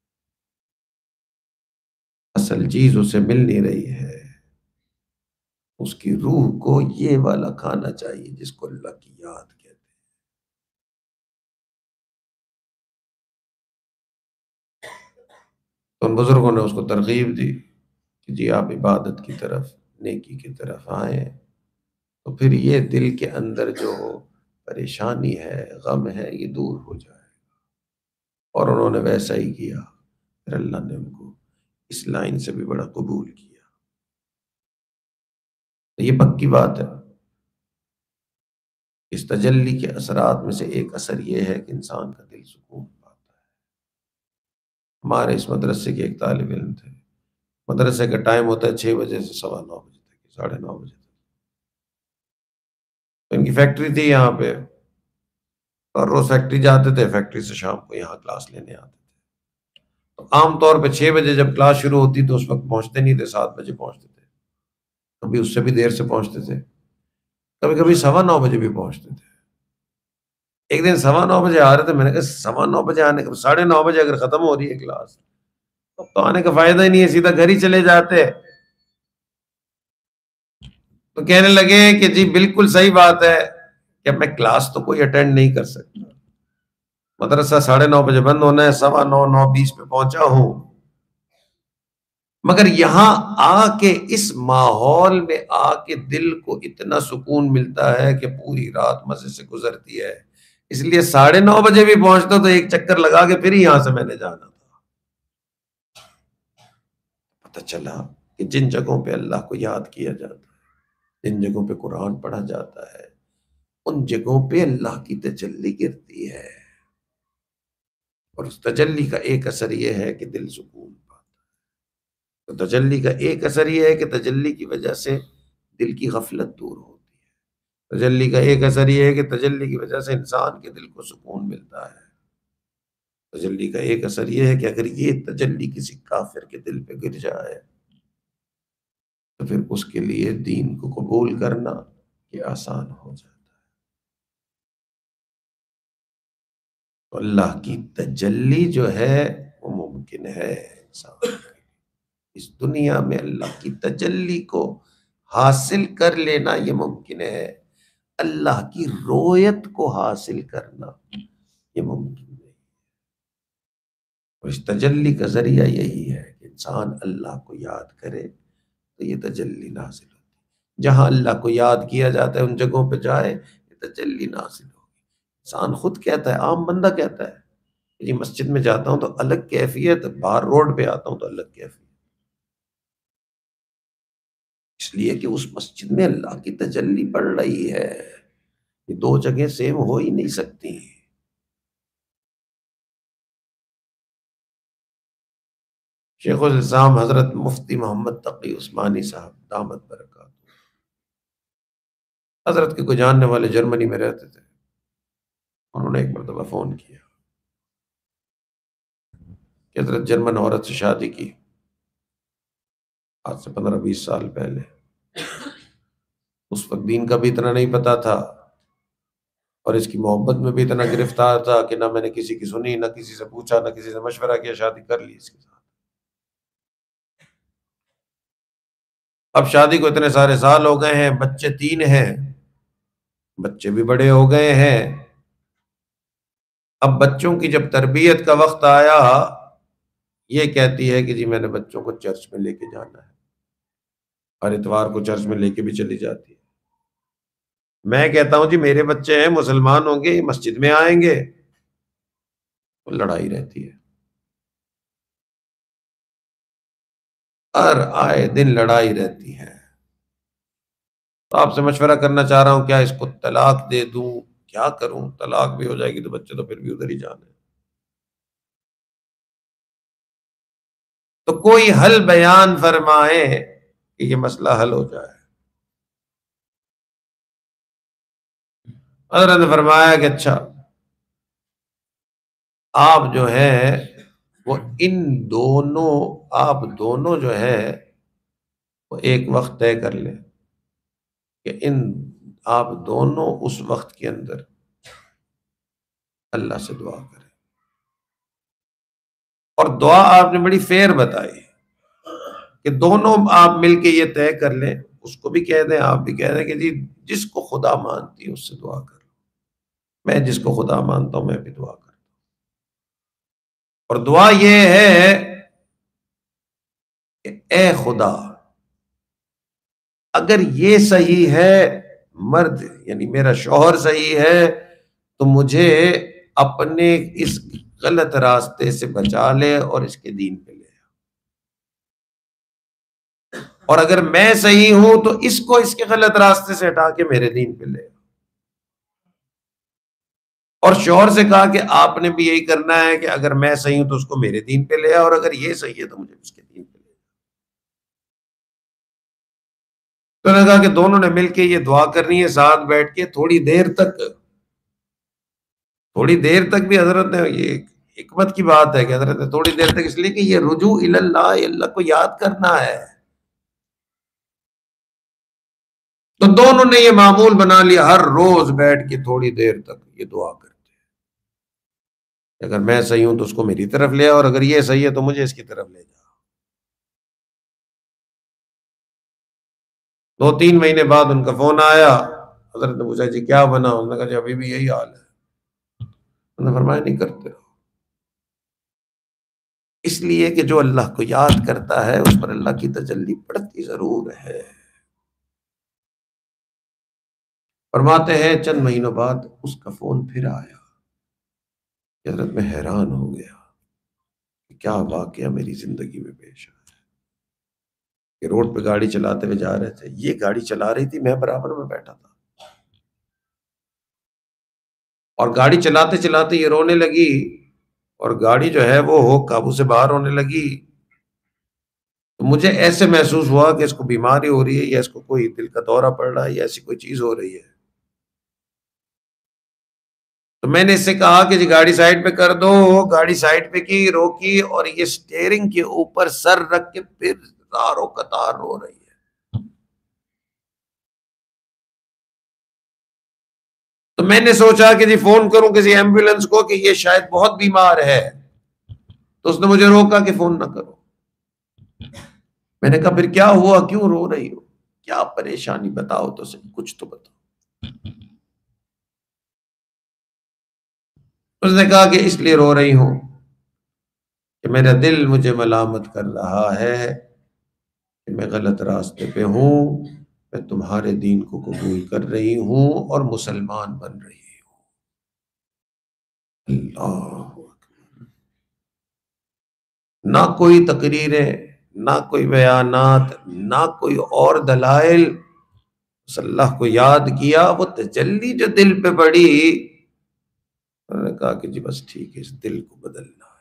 اصل چیز اسے مل نہیں رہی ہے، اس کی روح کو یہ والا کھانا چاہیے جس کو اللہ کی یاد کہتے ہیں۔ تو ان بزرگوں نے اس کو ترغیب دی کہ جی آپ عبادت کی طرف، نیکی کی طرف آئیں، تو پھر یہ دل کے اندر جو پریشانی ہے، غم ہے، یہ دور ہو جائے۔ اور انہوں نے ویسا ہی کیا، پھر اللہ نے ان کو اس لائن سے بھی بڑا قبول کیا۔ تو یہ پکی بات ہے، اس تجلی کے اثرات میں سے ایک اثر یہ ہے کہ انسان کا دل سکون پاتا ہے۔ ہمارے اس مدرسے کے ایک طالب علم تھے، مدرسے کا ٹائم ہوتا ہے چھ بجے سے سوا نو بجے تک، ساڑھے نو بجے تک، تو ان کی فیکٹری تھی یہاں پہ، اور روز فیکٹری جاتے تھے، فیکٹری سے شام کو یہاں کلاس لینے آتے تھے۔ تو عام طور پہ چھ بجے جب کلاس شروع ہوتی تو اس وقت پہنچتے نہیں تھے، سات بجے پہنچتے تھے، کبھی اس سے بھی دیر سے پہنچتے تھے، کبھی کبھی سوا نو بجے بھی پہنچتے تھے۔ ایک دن سوا نو بجے آ رہے تھے، میں نے کہا سوا نو بجے آنے کا، ساڑھے نو بجے اگر ختم ہو رہی ہے کلاس اب تو آنے کا فائدہ ہی نہیں ہے، سیدھا گھر ہی چلے جاتے۔ تو کہنے لگے کہ جی بالکل صحیح بات ہے کہ اب میں کلاس تو کوئی اٹینڈ نہیں کر سکتا، مدرسہ ساڑھے نو بجے بند ہونا ہے، سوا نو نو بیس پہ پہنچا ہوں، مگر یہاں آ کے اس ماحول میں آ کے دل کو اتنا سکون ملتا ہے کہ پوری رات مزے سے گزرتی ہے. اس لیے ساڑھے نو بجے بھی پہنچتا تو ایک چکر لگا کے پھر ہی یہاں سے میں نے جانا تھا. پتہ چلا کہ جن جگہوں پہ اللہ کو یاد کیا جاتا ہے، جن جگہوں پہ قرآن پڑھا جاتا ہے، ان جگہوں پہ اللہ کی تجلی گرتی ہے، اور اس تجلی کا ایک اثر یہ ہے کہ دل سکون پاتا ہے. تو تجلی کا ایک اثر یہ ہے کہ تجلی کی وجہ سے دل کی غفلت دور ہوتی ہے. تجلی کا ایک اثر یہ ہے کہ تجلی کی وجہ سے انسان کے دل کو سکون ملتا ہے. تجلی کا ایک اثر یہ ہے کہ اگر یہ تجلی کسی کافر کے دل پہ گر جائے تو پھر اس کے لیے دین کو قبول کرنا یہ آسان ہو جاتا ہے. تو اللہ کی تجلی جو ہے وہ ممکن ہے انسان کے لیے. اس دنیا میں اللہ کی تجلی کو حاصل کر لینا یہ ممکن ہے، اللہ کی رویت کو حاصل کرنا یہ ممکن نہیں. اور اس تجلی کا ذریعہ یہی ہے کہ انسان اللہ کو یاد کرے تو یہ تجلی نازل ہوتی ہے. جہاں اللہ کو یاد کیا جاتا ہے ان جگہوں پہ جائے یہ تجلی نازل ہوگی. انسان خود کہتا ہے، عام بندہ کہتا ہے کہ جی مسجد میں جاتا ہوں تو الگ کیفیت، باہر روڈ پہ آتا ہوں تو الگ کیفیت. اس لیے کہ اس مسجد میں اللہ کی تجلی پڑ رہی ہے. یہ دو جگہیں سیم ہو ہی نہیں سکتی. شیخ الاسلام حضرت مفتی محمد تقی عثمانی صاحب دامت برکات، حضرت کے کوئی جاننے والے جرمنی میں رہتے تھے. انہوں نے ایک مرتبہ فون کیا کہ حضرت جرمن عورت سے شادی کی آج سے پندرہ بیس سال پہلے. اس وقت دین کا بھی اتنا نہیں پتا تھا اور اس کی محبت میں بھی اتنا گرفتار تھا کہ نہ میں نے کسی کی سنی، نہ کسی سے پوچھا، نہ کسی سے مشورہ کیا، شادی کر لی اس کے ساتھ. اب شادی کو اتنے سارے سال ہو گئے ہیں، بچے تین ہیں، بچے بھی بڑے ہو گئے ہیں. اب بچوں کی جب تربیت کا وقت آیا، یہ کہتی ہے کہ جی میں نے بچوں کو چرچ میں لے کے جانا ہے، ہر اتوار کو چرچ میں لے کے بھی چلی جاتی ہے. میں کہتا ہوں جی میرے بچے ہیں، مسلمان ہوں گے، مسجد میں آئیں گے. لڑائی رہتی ہے، ہر آئے دن لڑائی رہتی ہے. تو آپ سے مشورہ کرنا چاہ رہا ہوں، کیا اس کو طلاق دے دوں، کیا کروں؟ طلاق بھی ہو جائے گی تو بچے تو پھر بھی ادھر ہی جانے. تو کوئی حل بیان فرمائے کہ یہ مسئلہ حل ہو جائے. حضرت نے فرمایا کہ اچھا آپ جو ہیں وہ ان دونوں آپ دونوں جو ہیں وہ ایک وقت طے کر لیں کہ ان آپ دونوں اس وقت کے اندر اللہ سے دعا کریں. اور دعا آپ نے بڑی فیر بتائی کہ دونوں آپ مل کے یہ طے کر لیں، اس کو بھی کہہ دیں، آپ بھی کہہ دیں کہ جی جس کو خدا مانتی ہے اس سے دعا کر لو. میں جس کو خدا مانتا ہوں میں بھی دعا کرتا ہوں. اور دعا یہ ہے کہ اے خدا اگر یہ صحیح ہے، مرد یعنی میرا شوہر صحیح ہے، تو مجھے اپنے اس غلط راستے سے بچا لے اور اس کے دین پہ لے. اور اگر میں صحیح ہوں تو اس کو اس کے غلط راستے سے ہٹا کے میرے دین پہ لے. اور شوہر سے کہا کہ آپ نے بھی یہی کرنا ہے کہ اگر میں صحیح ہوں تو اس کو میرے دین پہ لے، اور اگر یہ صحیح ہے تو مجھے اس کے دین پہ لے. تو نے کہا کہ دونوں نے مل کے یہ دعا کرنی ہے ساتھ بیٹھ کے تھوڑی دیر تک. تھوڑی دیر تک بھی حضرت نے، یہ حکمت کی بات ہے کہ حضرت نے تھوڑی دیر تک، اس لیے کہ یہ رجوع الی اللہ، اللہ کو یاد کرنا ہے. تو دونوں نے یہ معمول بنا لیا، ہر روز بیٹھ کے تھوڑی دیر تک یہ دعا کرتے ہیں، اگر میں صحیح ہوں تو اس کو میری طرف لے، اور اگر یہ صحیح ہے تو مجھے اس کی طرف لے جا. دو تین مہینے بعد ان کا فون آیا. حضرت نے پوچھا جی کیا بنا؟ انہوں نے کہا جی ابھی بھی یہی حال ہے. انہوں نے فرمایا نہیں کرتے رہو، اس لیے کہ جو اللہ کو یاد کرتا ہے اس پر اللہ کی تجلی پڑتی ضرور ہے۔ فرماتے ہیں چند مہینوں بعد اس کا فون پھر آیا، حضرت میں حیران ہو گیا کہ کیا واقعہ میری زندگی میں پیش آیا کہ روڈ پہ گاڑی چلاتے ہوئے جا رہے تھے، یہ گاڑی چلا رہی تھی، میں برابر میں بیٹھا تھا، اور گاڑی چلاتے چلاتے یہ رونے لگی، اور گاڑی جو ہے وہ ہو قابو سے باہر ہونے لگی، تو مجھے ایسے محسوس ہوا کہ اس کو بیماری ہو رہی ہے یا اس کو کوئی دل کا دورہ پڑ رہا ہے یا ایسی کوئی چیز ہو رہی ہے۔ تو میں نے اس سے کہا کہ جی گاڑی سائڈ پہ کر دو، گاڑی سائڈ پہ کی، روکی، اور یہ سٹیئرنگ کے اوپر سر رکھ کے پھر زاروں قطار رو رہی ہے۔ تو میں نے سوچا کہ جی فون کروں کسی ایمبولینس کو کہ یہ شاید بہت بیمار ہے، تو اس نے مجھے روکا کہ فون نہ کرو۔ میں نے کہا پھر کیا ہوا، کیوں رو رہی ہو، کیا پریشانی بتاؤ تو صحیح، کچھ تو بتاؤ۔ اس نے کہا کہ اس لیے رو رہی ہوں کہ میرا دل مجھے ملامت کر رہا ہے کہ میں غلط راستے پہ ہوں، میں تمہارے دین کو قبول کر رہی ہوں اور مسلمان بن رہی ہوں۔ اللہ، نہ کوئی تقریریں، نہ کوئی بیانات، نہ کوئی اور دلائل، بس اللہ کو یاد کیا، وہ تجلی جو دل پہ پڑی، انہوں نے کہا کہ جی بس ٹھیک ہے، اس دل کو بدلنا ہے۔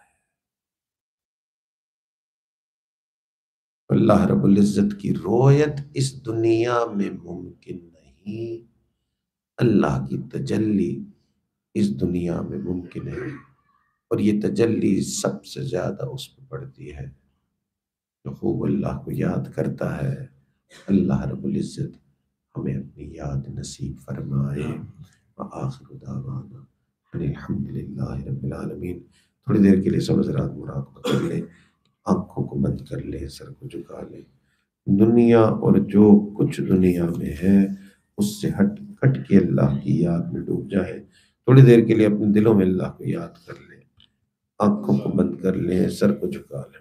اللہ رب العزت کی رؤیت اس دنیا میں ممکن نہیں، اللہ کی تجلی اس دنیا میں ممکن ہے، اور یہ تجلی سب سے زیادہ اس پہ پڑتی ہے جو خوب اللہ کو یاد کرتا ہے۔ اللہ رب العزت ہمیں اپنی یاد نصیب فرمائے۔ وآخر دعوانا ان الحمد للہ رب العالمین۔ تھوڑی دیر کے لیے سب حضرات مراقبہ کر لیں، آنکھوں کو بند کر لیں، سر کو جھکا لیں، دنیا اور جو کچھ دنیا میں ہے اس سے ہٹ کٹ کے اللہ کی یاد میں ڈوب جائیں۔ تھوڑی دیر کے لیے اپنے دلوں میں اللہ کو یاد کر لیں، آنکھوں کو بند کر لیں، سر کو جھکا لیں۔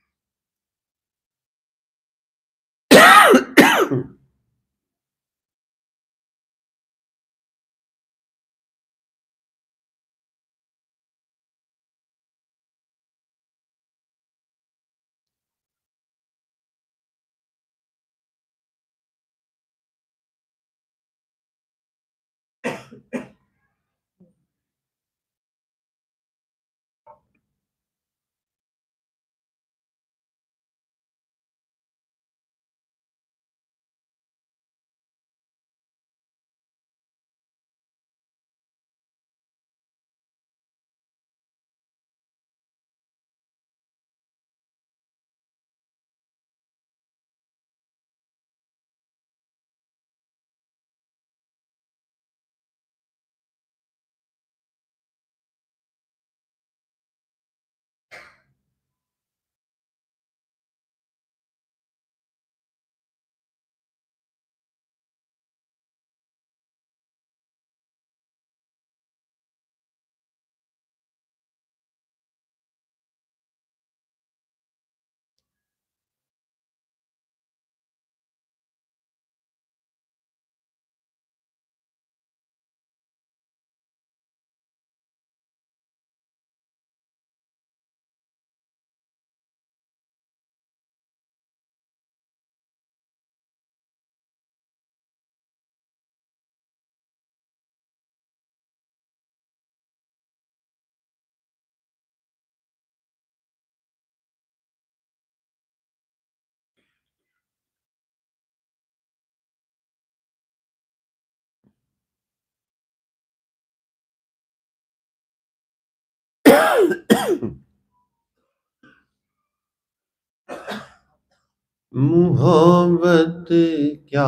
محبت کیا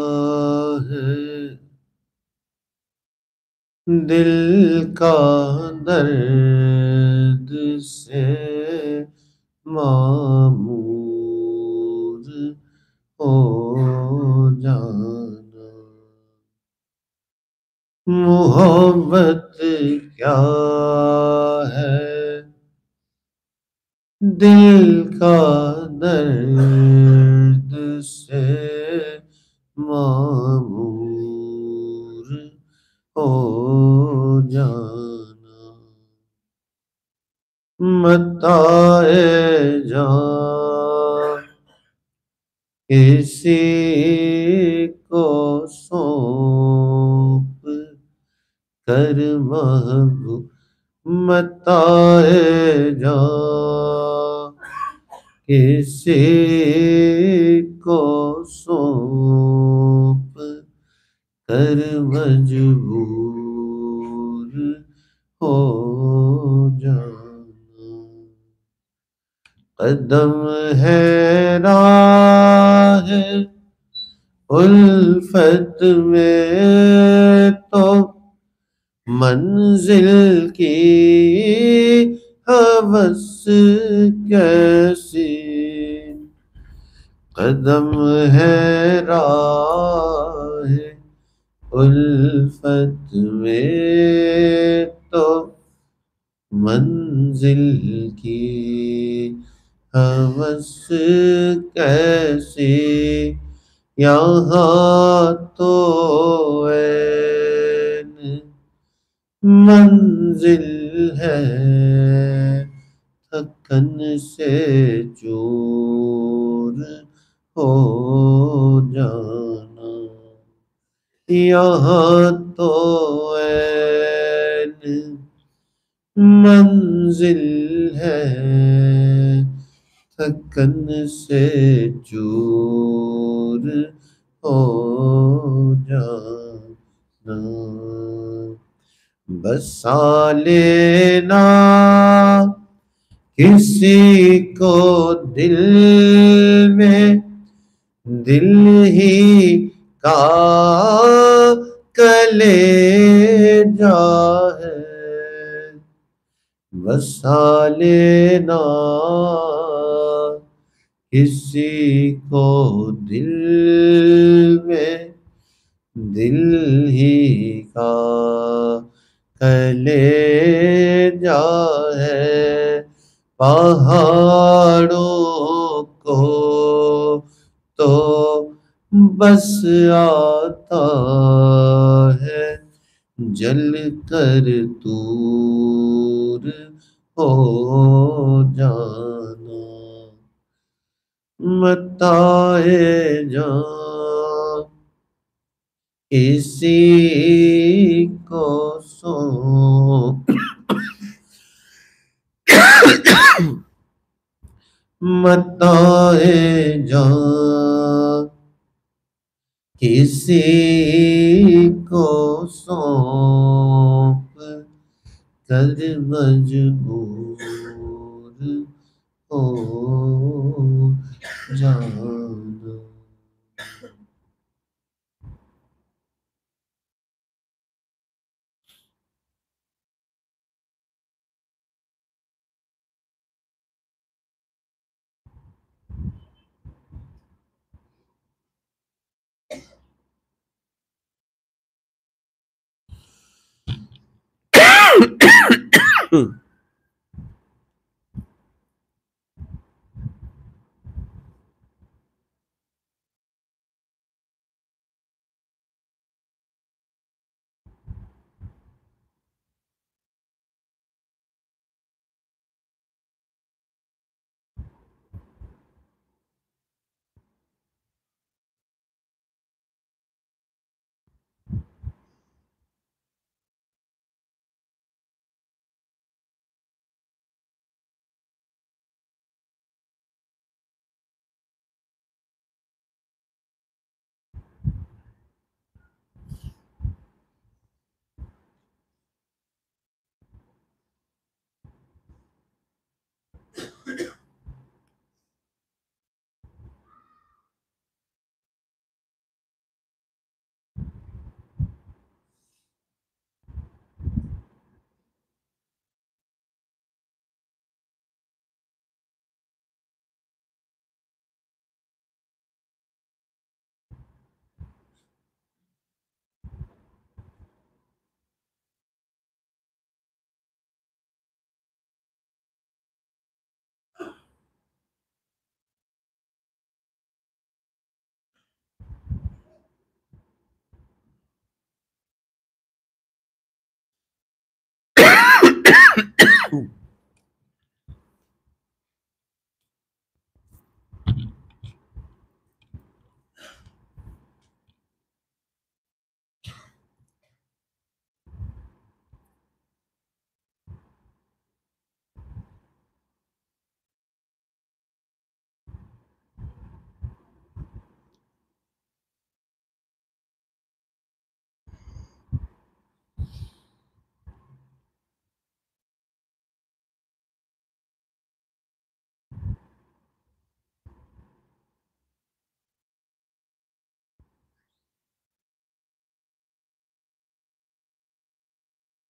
ہے، دل کا درد سے معمور ہو جانا، محبت کیا ہے دل کا درد سے معمور ہو جانا، متاع جان کسی کو سونپ کر محبوب، متاع جان کسی کو سونپ کر مجبور ہو جانا، قدم ہے راہ الفت میں تو منزل کی ہوس کیسی، قدم ہے راہ الفت میں تو منزل کی ہوس کیسی، یہاں تو عین منزل ہے تھکن سے چور ہو جانا، یہاں تو عین منزل ہے تھکن سے چور ہو جانا، بسا لینا کسی کو دل میں، دل ہی کا کلیجا ہے، بسا لینا کسی کو دل میں، دل ہی کا کلیجا ہے، پہاڑوں کو تو بس آتا ہے جل کر دور ہو جانا، متاع جان کسی کو سونپ متاع جان کسی کو سونپ کر مجبور ہو جانا۔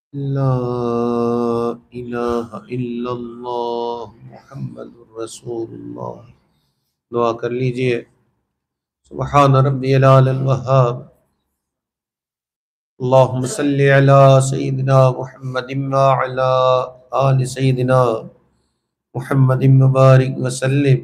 لا الہ الا اللہ محمد رسول اللہ۔ دعا کر لیجئے۔ سبحان ربی العلی الوہاب، اللہم صلی علی سیدنا محمد وعلی آل سیدنا محمد مبارک وسلم۔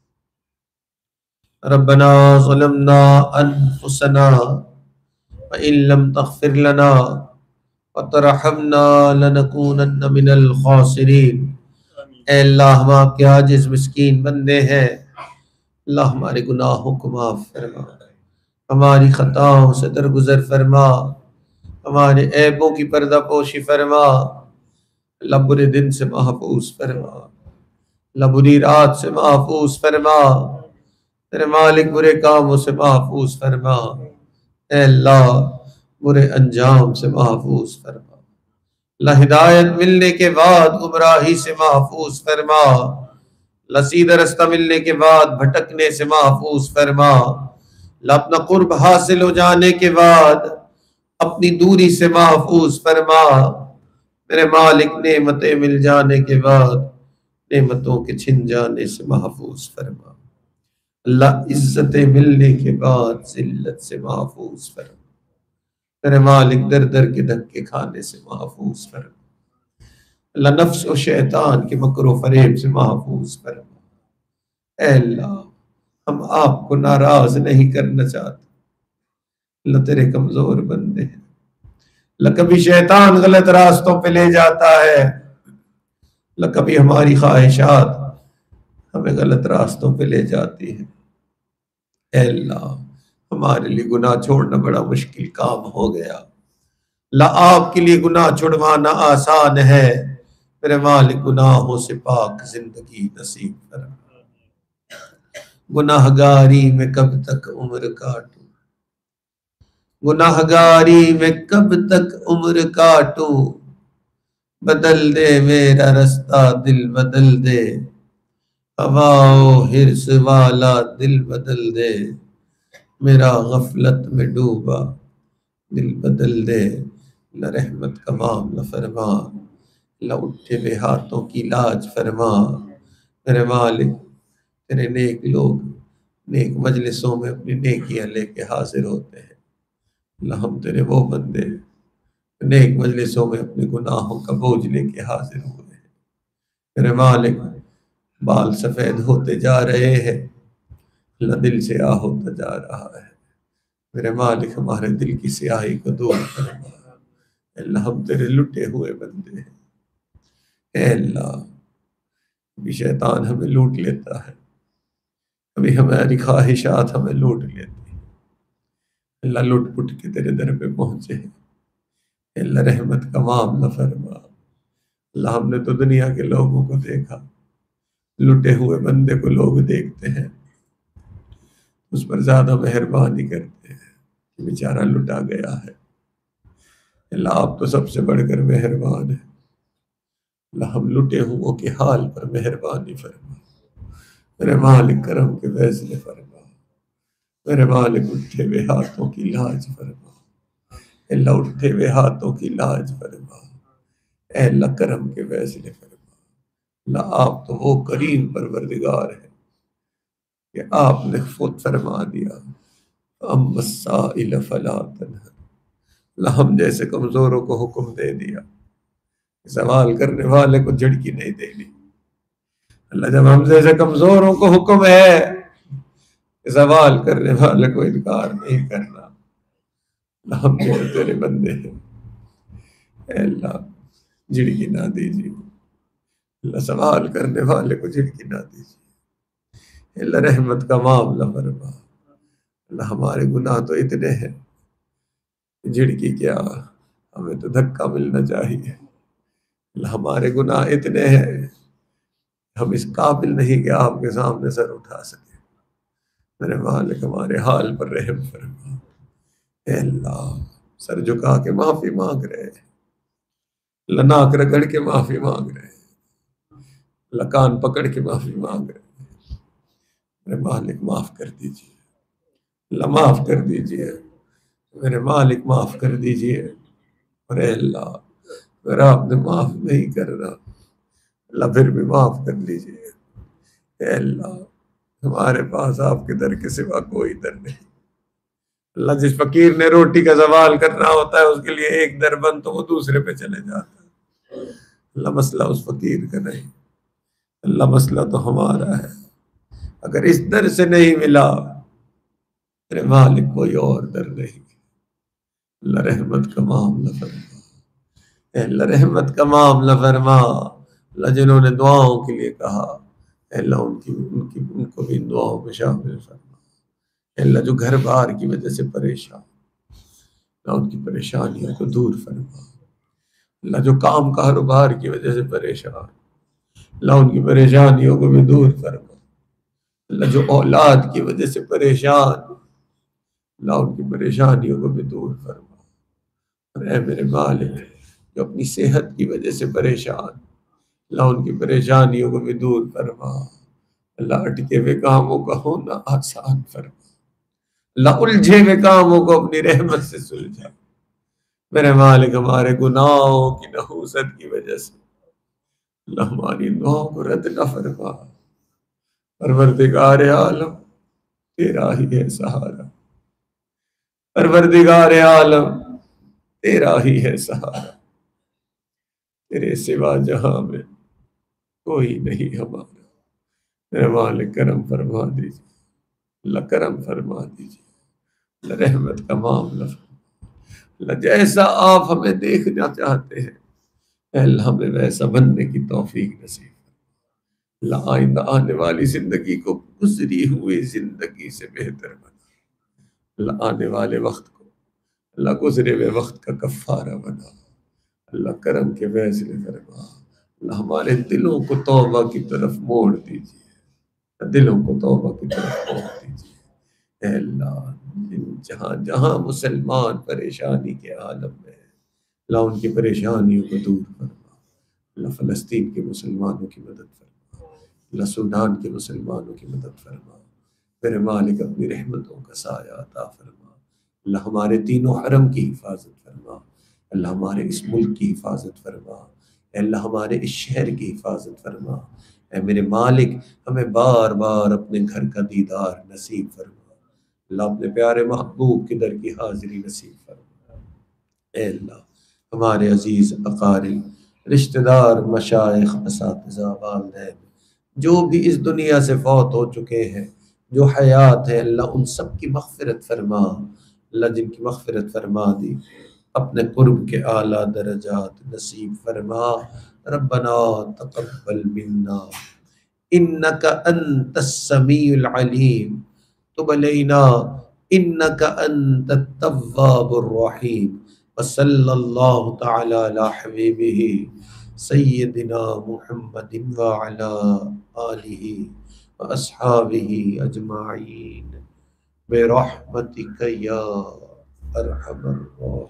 ربنا ظلمنا انفسنا وإن لم تغفر لنا وترحمنا لنکونن من الخاسرین۔ اے اللہ ہم آپ کے عاجز مسکین بندے ہیں، اللہ ہمارے گناہوں کو معاف فرما، ہماری خطاؤں سے درگزر فرما، ہمارے عیبوں کی پردہ پوشی فرما، اللہ برے دن سے محفوظ فرما، اللہ بری رات سے محفوظ فرما، تیرے مالک برے کاموں سے محفوظ فرما، اے اللہ برے انجام سے محفوظ فرما، اللہ ہدایت ملنے کے بعد گمراہی سے محفوظ فرما، اللہ سیدھا رستہ ملنے کے بعد بھٹکنے سے محفوظ فرما، اللہ اپنا قرب حاصل ہو جانے کے بعد اپنی دوری سے محفوظ فرما، میرے مالک نعمتیں مل جانے کے بعد نعمتوں کے چھن جانے سے محفوظ فرما، اللہ عزتیں ملنے کے بعد ذلت سے محفوظ فرما، میرے مالک در در کے دھکے کھانے سے محفوظ فرما، اللہ نفس و شیطان کے مکر و فریب سے محفوظ فرما، اے اللہ ہم آپ کو ناراض نہیں کرنا چاہتے، اللہ تیرے کمزور بندے ہیں، اللہ کبھی شیطان غلط راستوں پہ لے جاتا ہے، اللہ کبھی ہماری خواہشات ہمیں غلط راستوں پہ لے جاتی ہیں، اے اللہ ہمارے لیے گناہ چھوڑنا بڑا مشکل کام ہو گیا، اللہ آپ کے لیے گناہ چھڑوانا آسان ہے، میرے مالک گناہوں سے پاک زندگی نصیب فرما، گناہگاری میں کب تک عمر کاٹوں، گناہگاری میں کب تک عمر کاٹوں، بدل دے میرا رستہ دل بدل دے، ہوا و حرص والا دل بدل دے، میرا غفلت میں ڈوبا دل بدل دے، اللہ رحمت کا معاملہ فرما، اللہ اٹھے ہوئے ہاتھوں کی لاج فرما، میرے مالک تیرے نیک لوگ نیک مجلسوں میں اپنی نیکیاں لے کے حاضر ہوتے ہیں، اللہ ہم تیرے وہ بندے نیک مجلسوں میں اپنے گناہوں کا بوجھ لے کے حاضر ہوئے ہیں، میرے مالک بال سفید ہوتے جا رہے ہیں، اللہ دل سیاہ ہوتا جا رہا ہے، میرے مالک ہمارے دل کی سیاہی کو دور فرما، اللہ ہم تیرے لٹے ہوئے بندے ہیں، اے اللہ کبھی شیطان ہمیں لوٹ لیتا ہے، کبھی ہماری خواہشات ہمیں لوٹ لیتی ہیں، اللہ لٹ پٹ کے تیرے در پہ پہنچے ہیں، اے اللہ رحمت کا معاملہ فرما، اللہ ہم نے تو دنیا کے لوگوں کو دیکھا، لٹے ہوئے بندے کو لوگ دیکھتے ہیں اس پر زیادہ مہربانی کرتے ہیں کہ بیچارہ لٹا گیا ہے، اللہ آپ تو سب سے بڑھ کر مہربان ہے، اللہ ہم لٹے ہوئوں کے حال پر مہربانی فرما، میرے مالک کرم کے فیصلے فرما، میرے مالک اٹھے ہوئے ہاتھوں کی لاج فرما، اللہ اٹھے ہوئے ہاتھوں کی لاج فرما، اے اللہ کرم کے فیصلے فرما، اللہ آپ تو وہ کریم پروردگار ہے کہ آپ نے خود فرما دیا اما السائل فلا تنہر، اللہ ہم جیسے کمزوروں کو حکم دے دیا سوال کرنے والے کو جھڑکی نہیں دینی، اللہ جب ہم جیسے کمزوروں کو حکم ہے کہ سوال کرنے والے کو انکار نہیں کرنا، اللہ ہم جیسے تیرے بندے ہیں، اے اللہ جھڑکی نہ دیجیے، اللہ سوال کرنے والے کو جھڑکی نہ دیجیے، اللہ رحمت کا معاملہ فرما، اللہ ہمارے گناہ تو اتنے ہیں جھڑکی کیا ہمیں تو دھکا ملنا چاہیے، اللہ ہمارے گناہ اتنے ہیں ہم اس قابل نہیں کہ آپ کے سامنے سر اٹھا سکیں، میرے مالک ہمارے حال پر رحم فرما، اے اللہ سر جھکا کے معافی مانگ رہے ہیں، اللہ ناک رگڑ کے معافی مانگ رہے ہیں، اللہ کان پکڑ کے معافی مانگ رہے ہیں، میرے مالک معاف کر دیجیے، اللہ معاف کر دیجیے، میرے مالک معاف کر دیجیے، اور اے اللہ اگر آپ نے معاف نہیں کرنا اللہ پھر بھی معاف کر لیجیے. اے اللہ ہمارے پاس آپ کے در کے سوا کوئی در نہیں. اللہ جس فقیر نے روٹی کا زوال کرنا ہوتا ہے اس کے لیے ایک در بند تو وہ دوسرے پہ چلے جاتا ہے. اللہ مسئلہ اس فقیر کا نہیں, اللہ مسئلہ تو ہمارا ہے. اگر اس در سے نہیں ملا میرے مالک کوئی اور در نہیں. اللہ رحمت کا معاملہ فرما, اے اللہ رحمت کا معاملہ فرما. اللہ جنہوں نے دعاؤں کے لیے کہا اے اللہ ان کی ان کی ان کو بھی دعاؤں میں شامل فرما. اے اللہ جو گھر بار کی وجہ سے پریشان اللہ ان کی پریشانیوں کو دور فرما. اللہ جو کام کاروبار کی وجہ سے پریشان اللہ ان کی پریشانیوں کو بھی دور فرما. اللہ جو اولاد کی وجہ سے پریشان اللہ ان کی پریشانیوں کو بھی دور فرما. اور اے میرے مالک جو اپنی صحت کی وجہ سے پریشان اللہ ان کی پریشانیوں کو بھی دور فرما. اللہ اٹکے ہوئے کاموں کا ہونا آسان فرما. اللہ الجھے ہوئے کاموں کو اپنی رحمت سے سلجھا. میرے مالک ہمارے گناہوں کی نحوست کی وجہ سے اللہ ہماری دعاؤں کو رد نہ فرما. پروردگار عالم تیرا ہی ہے سہارا, پروردگار عالم تیرا ہی ہے سہارا. تیرے سوا جہاں میں کوئی نہیں ہمارا. میرے مالک کرم فرما دیجیے, اللہ کرم فرما دیجیے. اللہ رحمت کا معاملہ فرما. اللہ جیسا آپ ہمیں دیکھنا چاہتے ہیں اے اللہ ہمیں ویسا بننے کی توفیق نصیب. اللہ آئندہ آنے والی زندگی کو گزری ہوئی زندگی سے بہتر بنا. اللہ آنے والے وقت کو اللہ گزرے ہوئے وقت کا کفارہ بنا. اللہ کرم کے فیصلے فرما. اللہ ہمارے دلوں کو توبہ کی طرف موڑ دیجیے, دلوں کو توبہ کی طرف موڑ دیجیے. اے اللہ جہاں جہاں مسلمان پریشانی کے عالم میں ہے اللہ ان کی پریشانیوں کو دور فرما. اللہ فلسطین کے مسلمانوں کی مدد فرما. اللہ سودان کے مسلمانوں کی مدد فرما. میرے مالک اپنی رحمتوں کا سایہ عطا فرما. اللہ ہمارے تینوں حرم کی حفاظت فرما. اللہ ہمارے اس ملک کی حفاظت فرما. اے اللہ ہمارے اس شہر کی حفاظت فرما. اے میرے مالک ہمیں بار بار اپنے گھر کا دیدار نصیب فرما. اللہ اپنے پیارے محبوب کے در کی حاضری نصیب فرما. اے اللہ ہمارے عزیز اقارب رشتہ دار مشائخ اساتذہ والدین جو بھی اس دنیا سے فوت ہو چکے ہیں جو حیات ہے اللہ ان سب کی مغفرت فرما. اللہ جن کی مغفرت فرما دی اپنے قرب کے اعلیٰ درجات نصیب فرما. ربنا تقبل منا انک انت السمیع العلیم تب علینا انک انت التواب الرحیم. وصلی اللہ تعالی علی حبیبہ سیدنا محمد وعلی آلہ واصحابہ اجمعین برحمتک یا ارحم الراحمین.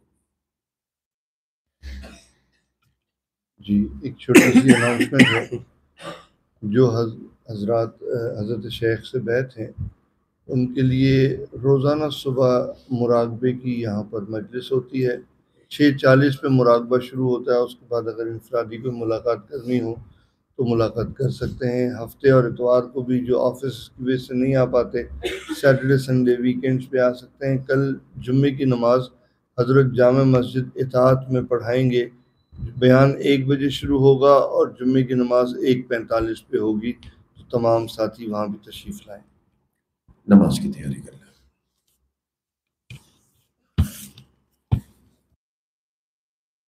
جی ایک چھوٹی سی اناؤنسمنٹ ہے. جو حضرات حضرت شیخ سے بیعت ہیں ان کے لیے روزانہ صبح مراقبے کی یہاں پر مجلس ہوتی ہے. چھ چالیس پہ مراقبہ شروع ہوتا ہے. اس کے بعد اگر انفرادی کوئی ملاقات کرنی ہو تو ملاقات کر سکتے ہیں. ہفتے اور اتوار کو بھی جو آفس کی وجہ سے نہیں آ پاتے سیٹرڈے سنڈے ویکینڈز پہ آ سکتے ہیں. کل جمعے کی نماز حضرت جامع مسجد اطاعت میں پڑھائیں گے. بیان ایک بجے شروع ہوگا اور جمعے کی نماز ایک پینتالیس پہ ہوگی. تو تمام ساتھی وہاں بھی تشریف لائیں. نماز کی تیاری کر لیں.